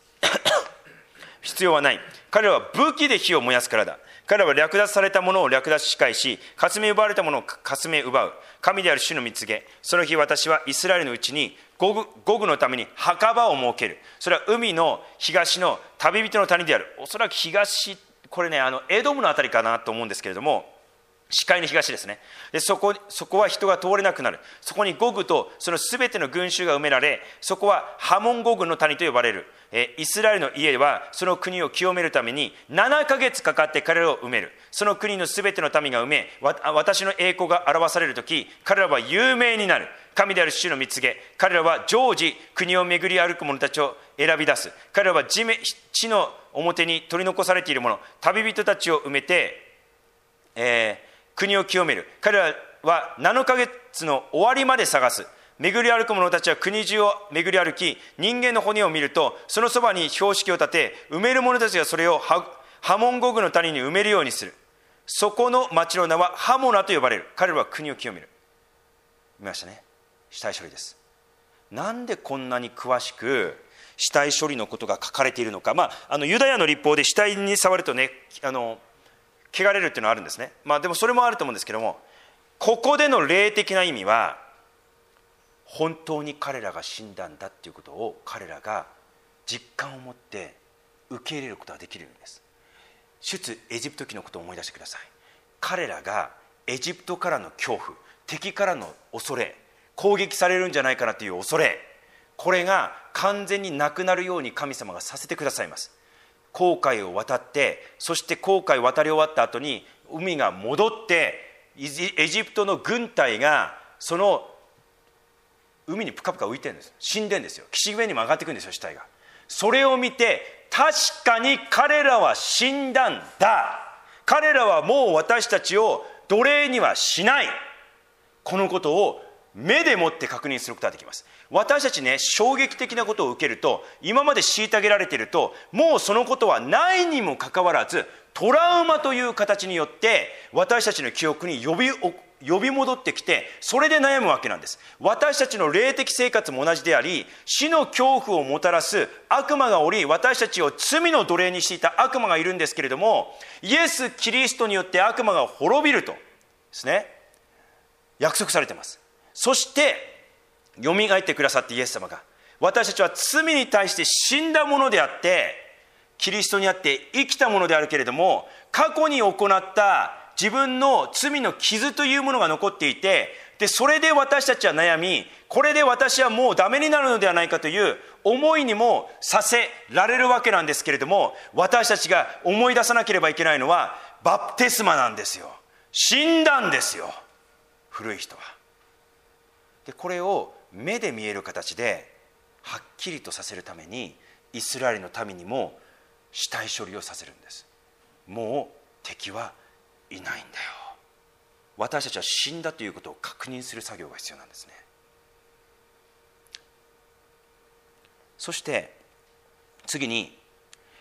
必要はない。彼らは武器で火を燃やすからだ。彼らは略奪されたものを略奪し返し、かすめ奪われたものをかすめ奪う。神である主の蜜げ、その日私はイスラエルのうちにゴグ、ゴグのために墓場を設ける。それは海の東の旅人の谷である。おそらく東、これね、あのエドムのあたりかなと思うんですけれども、視界の東ですね。でそこ、そこは人が通れなくなる。そこにゴグとそのすべての群衆が埋められ、そこはハモンゴグの谷と呼ばれる。えイスラエルの家はその国を清めるためにななかげつかかって彼らを埋める。その国のすべての民が埋め、私の栄光が表されるとき、彼らは有名になる。神である主の蜜げ、彼らは常時国を巡り歩く者たちを選び出す。彼らは地面地の表に取り残されている者、旅人たちを埋めて、えー国を清める。彼らはななかげつの終わりまで探す。巡り歩く者たちは国中を巡り歩き、人間の骨を見るとそのそばに標識を立て、埋める者たちがそれをハモンゴグの谷に埋めるようにする。そこの町の名はハモナと呼ばれる。彼らは国を清める。見ましたね。死体処理です。なんでこんなに詳しく死体処理のことが書かれているのか。まあ、あのユダヤの律法で死体に触るとね、あの汚れるっていうのはあるんですね。まあでもそれもあると思うんですけども、ここでの霊的な意味は本当に彼らが死んだんだっていうことを彼らが実感を持って受け入れることができるんです。出エジプト記のことを思い出してください。彼らがエジプトからの恐怖、敵からの恐れ、攻撃されるんじゃないかなという恐れ、これが完全になくなるように神様がさせてくださいます。航海を渡って、そして航海渡り終わった後に海が戻って、エジプトの軍隊がその海にプカプカ浮いてるんです。死んでるんですよ。岸辺にも上がってくるんですよ、死体が。それを見て、確かに彼らは死んだんだ、彼らはもう私たちを奴隷にはしない、このことを目でもって確認することができます。私たちね、衝撃的なことを受けると、今まで虐げられていると、もうそのことはないにもかかわらず、トラウマという形によって私たちの記憶に呼び呼び戻ってきて、それで悩むわけなんです。私たちの霊的生活も同じであり、死の恐怖をもたらす悪魔がおり、私たちを罪の奴隷にしていた悪魔がいるんですけれども、イエス・キリストによって悪魔が滅びるとですね、約束されています。そしてよみがえってくださって、イエス様が、私たちは罪に対して死んだものであって、キリストにあって生きたものであるけれども、過去に行った自分の罪の傷というものが残っていて、でそれで私たちは悩み、これで私はもうダメになるのではないかという思いにもさせられるわけなんですけれども、私たちが思い出さなければいけないのはバプテスマなんですよ。死んだんですよ、古い人は。でこれを目で見える形ではっきりとさせるために、イスラエルの民にも死体処理をさせるんです。もう敵はいないんだよ。私たちは死んだということを確認する作業が必要なんですね。そして次に、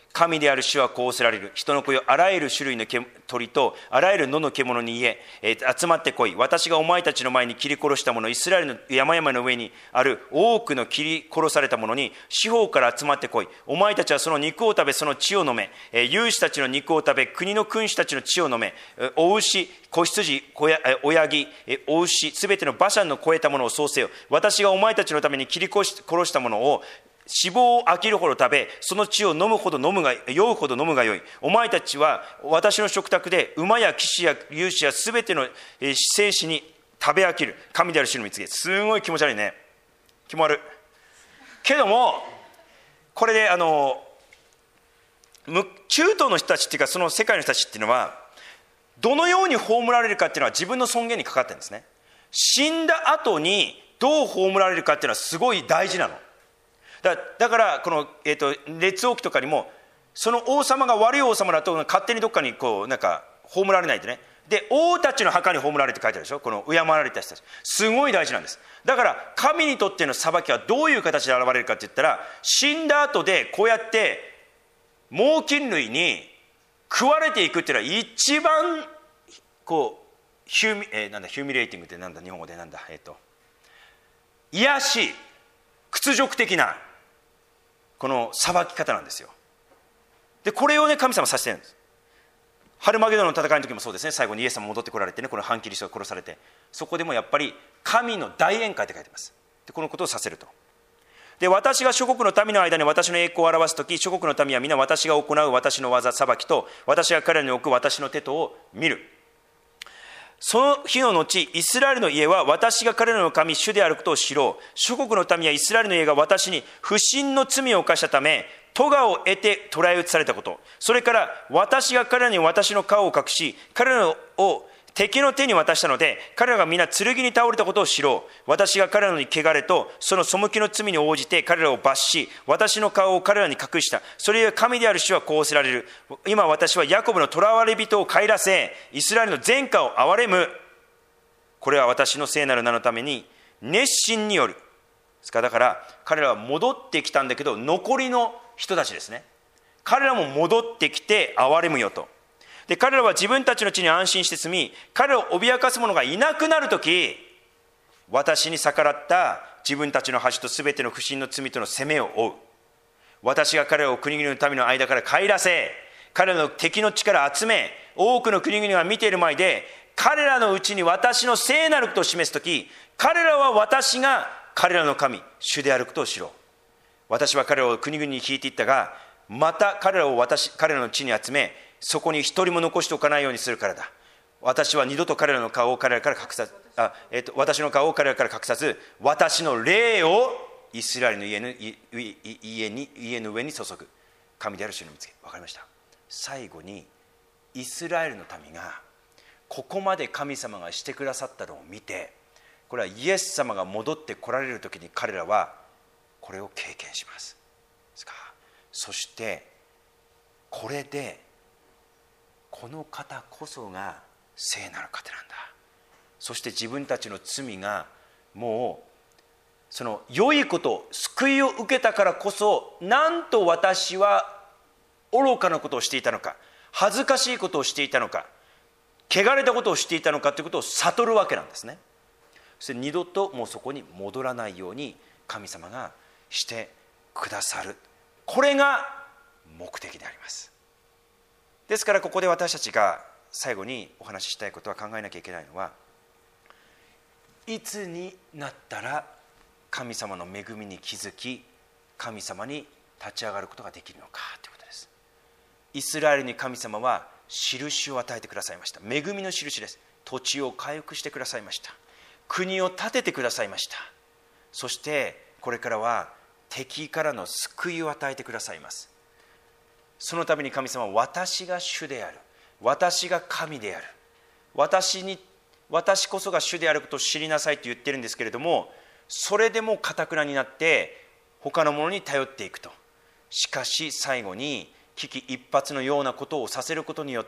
神である主はこうおせられる。人の子よ、あらゆる種類の鳥とあらゆる野の獣に言え、えー、集まってこい。私がお前たちの前に切り殺した者、イスラエルの山々の上にある多くの切り殺された者に四方から集まってこい。お前たちはその肉を食べ、その血を飲め。えー、勇士たちの肉を食べ、国の君主たちの血を飲め。お牛、子羊、親木、お牛、すべての馬車の超えたものをそうせよ。私がお前たちのために切り殺したものを脂肪を飽きるほど食べ、その血を飲むほど飲むが酔うほど飲むがよい。お前たちは私の食卓で馬や騎士や勇士やすべての戦士に食べ飽きる。神である主の蜜げ。すごい気持ち悪いね。気持ち悪いけども、これであの中東の人たちっていうか、その世界の人たちっていうのはどのように葬られるかっていうのは自分の尊厳にかかってるんですね。死んだ後にどう葬られるかっていうのはすごい大事なの。だ, だからこの、えーと、列王記とかにも、その王様が悪い王様だと勝手にどっかにこうなんか葬られないでね。で、王たちの墓に葬られて書いてあるでしょ。この敬われた人たち、すごい大事なんです。だから神にとっての裁きはどういう形で現れるかって言ったら、死んだ後でこうやって猛禽類に食われていくっていうのは一番こうヒューミ、えー、なんだヒューミレーティングってなんだ日本語でなんだえっ、ー、と癒し屈辱的なこの裁き方なんですよ。でこれをね神様させてるんです。ハルマゲドンの戦いの時もそうですね。最後にイエス様戻ってこられてね、この反キリストが殺されて、そこでもやっぱり神の大宴会って書いてます。でこのことをさせると。で私が諸国の民の間に私の栄光を表す時、諸国の民は皆私が行う私の技裁きと私が彼らに置く私の手とを見る。その日の後、イスラエルの家は私が彼らの神主であることを知ろう。諸国の民はイスラエルの家が私に不信の罪を犯したため咎を得て捕らえ移されたこと、それから私が彼らに私の顔を隠し彼らを敵の手に渡したので彼らが皆剣に倒れたことを知ろう。私が彼らの汚れとその背きの罪に応じて彼らを罰し、私の顔を彼らに隠した。それゆえ神である主はこうおせられる。今私はヤコブの囚われ人を帰らせ、イスラエルの前科を憐れむ。これは私の聖なる名のために熱心による。だから彼らは戻ってきたんだけど、残りの人たちですね、彼らも戻ってきて憐れむよと。で彼らは自分たちの地に安心して住み、彼らを脅かす者がいなくなるとき、私に逆らった自分たちの恥とすべての不信の罪との責めを負う。私が彼らを国々の民の間から帰らせ、彼らの敵の力を集め、多くの国々が見ている前で彼らのうちに私の聖なることを示すとき、彼らは私が彼らの神主であることを知ろう。私は彼らを国々に引いていったが、また彼らを私彼らの地に集め、そこに一人も残しておかないようにするからだ。私は二度と彼らの顔を彼らから隠さず、あ、えー、と私の顔を彼らから隠さず、私の霊をイスラエルの家の、家に家の上に注ぐ。神である主の見つけ。わかりました。最後にイスラエルの民がここまで神様がしてくださったのを見て、これはイエス様が戻って来られる時に彼らはこれを経験します。そしてこれでこの方こそが聖なる方なんだ。そして自分たちの罪がもうその良いこと、救いを受けたからこそ、なんと私は愚かなことをしていたのか、恥ずかしいことをしていたのか、汚れたことをしていたのかということを悟るわけなんですね。そして二度ともうそこに戻らないように神様がしてくださる。これが目的であります。ですからここで私たちが最後にお話ししたいことは、考えなきゃいけないのは、いつになったら神様の恵みに気づき神様に立ち上がることができるのかということです。イスラエルに神様は印を与えてくださいました。恵みの印です。土地を回復してくださいました。国を建ててくださいました。そしてこれからは敵からの救いを与えてくださいます。そのために神様は、私が主である、私が神である、私に私こそが主であることを知りなさいと言ってるんですけれども、それでも頑なになって他のものに頼っていくと。しかし最後に危機一髪のようなことをさせることによって、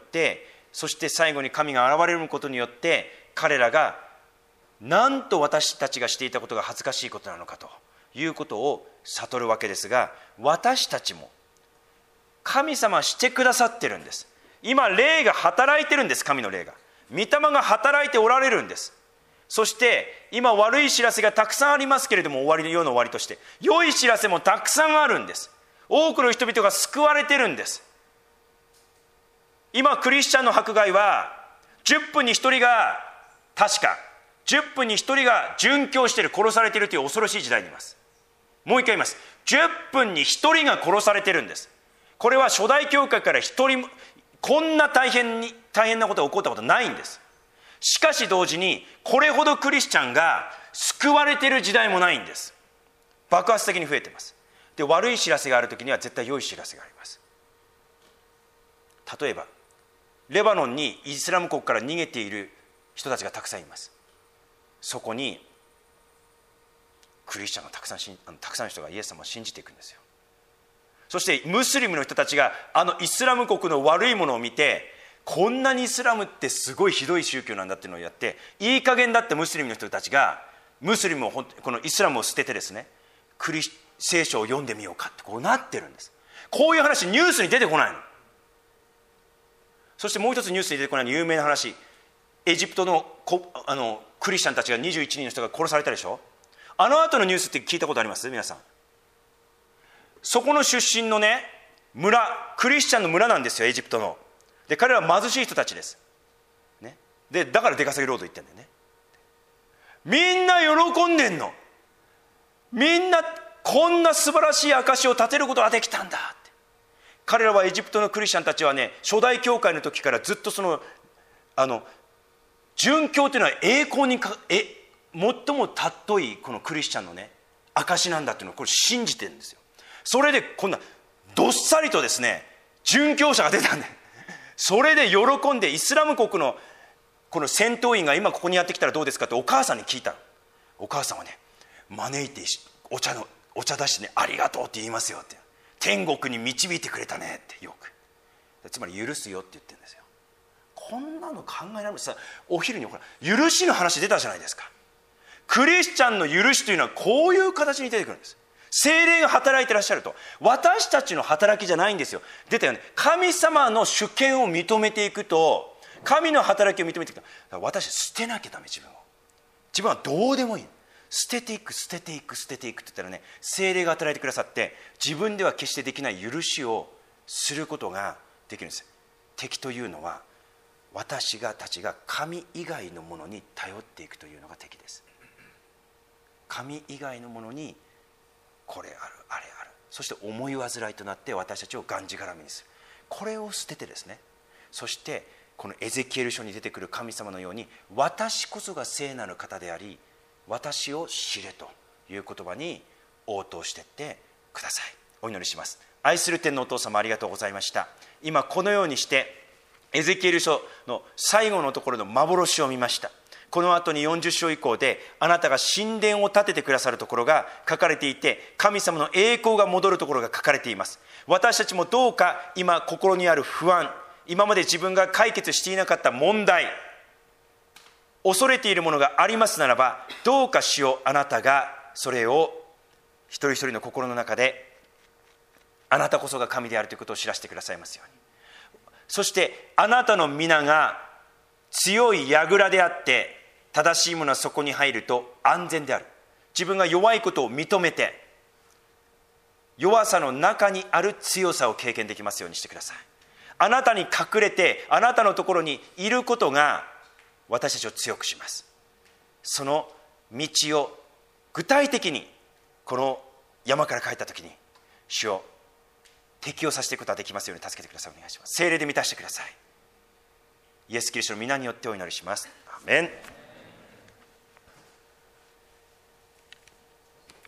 そして最後に神が現れることによって、彼らがなんと私たちがしていたことが恥ずかしいことなのかということを悟るわけですが、私たちも神様はしてくださってるんです。今霊が働いてるんです。神の霊が、御霊が働いておられるんです。そして今悪い知らせがたくさんありますけれども、終わりの世の終わりとして良い知らせもたくさんあるんです。多くの人々が救われてるんです。今クリスチャンの迫害はじゅっぷんにひとりが確かじゅっぷんにひとりが殉教している、殺されているという恐ろしい時代にいます。もう一回言います。じゅっぷんにひとりが殺されているんです。これは初代教会からひとりもこんな大変に大変なことが起こったことないんです。しかし同時にこれほどクリスチャンが救われている時代もないんです。爆発的に増えています。で、悪い知らせがあるときには絶対良い知らせがあります。例えばレバノンにイスラム国から逃げている人たちがたくさんいます。そこにクリスチャンがたくさんしあのたくさんの人がイエス様を信じていくんですよ。そしてムスリムの人たちがあのイスラム国の悪いものを見て、こんなにイスラムってすごいひどい宗教なんだっていうのをやって、いい加減だってムスリムの人たちがムスリムをこのイスラムを捨ててですね、クリス聖書を読んでみようかってこうなってるんです。こういう話ニュースに出てこないの。そしてもう一つニュースに出てこないの有名な話、エジプト の, あのクリスチャンたちがにじゅういちにんの人が殺されたでしょ。あの後のニュースって聞いたことあります皆さん。そこの出身のね村、クリスチャンの村なんですよ、エジプトの。で彼らは貧しい人たちです、ね、でだから出稼ぎ労働行ってんだよね。みんな喜んでんの。みんなこんな素晴らしい証を立てることができたんだって。彼らはエジプトのクリスチャンたちはね、初代教会の時からずっとそのあの殉教というのは栄光にかえ最も尊いこのクリスチャンのね証なんだっていうのをこれ信じてるんですよ。それでこんなどっさりとですね殉教者が出たんで、それで喜んでイスラム国のこの戦闘員が今ここにやってきたらどうですかってお母さんに聞いたの。お母さんはね、招いてお茶のお茶出してね、ありがとうって言いますよって、天国に導いてくれたねって、よくつまり許すよって言ってるんですよ。こんなの考えられます。さお昼にほら許しの話出たじゃないですか。クリスチャンの許しというのはこういう形に出てくるんです。聖霊が働いてらっしゃると、私たちの働きじゃないんですよ。出たよね。神様の主権を認めていくと、神の働きを認めていくと、私は捨てなきゃダメ。自分を自分はどうでもいい、捨てていく捨てていく捨てていくって言ったらね、聖霊が働いてくださって自分では決してできない許しをすることができるんです。敵というのは私がたちが神以外のものに頼っていくというのが敵です。神以外のものにこれあるあれある、そして思い煩いとなって私たちをがんじがらめにする。これを捨ててですね、そしてこのエゼキエル書に出てくる神様のように、私こそが聖なる方であり私を知れという言葉に応答していってください。お祈りします。愛する天のお父様、ありがとうございました。今このようにしてエゼキエル書の最後のところの幻を見ました。この後によんじゅっ章以降であなたが神殿を建ててくださるところが書かれていて、神様の栄光が戻るところが書かれています。私たちもどうか今心にある不安、今まで自分が解決していなかった問題、恐れているものがありますならば、どうか主よ、あなたがそれを一人一人の心の中であなたこそが神であるということを知らせてくださいますように。そしてあなたの皆が強い櫓であって正しいものはそこに入ると安全である。自分が弱いことを認めて弱さの中にある強さを経験できますようにしてください。あなたに隠れてあなたのところにいることが私たちを強くします。その道を具体的にこの山から帰った時に主を適用させていくことができますように助けてください。お願いします。聖霊で満たしてください。イエス・キリストの皆によってお祈りします。アーメン。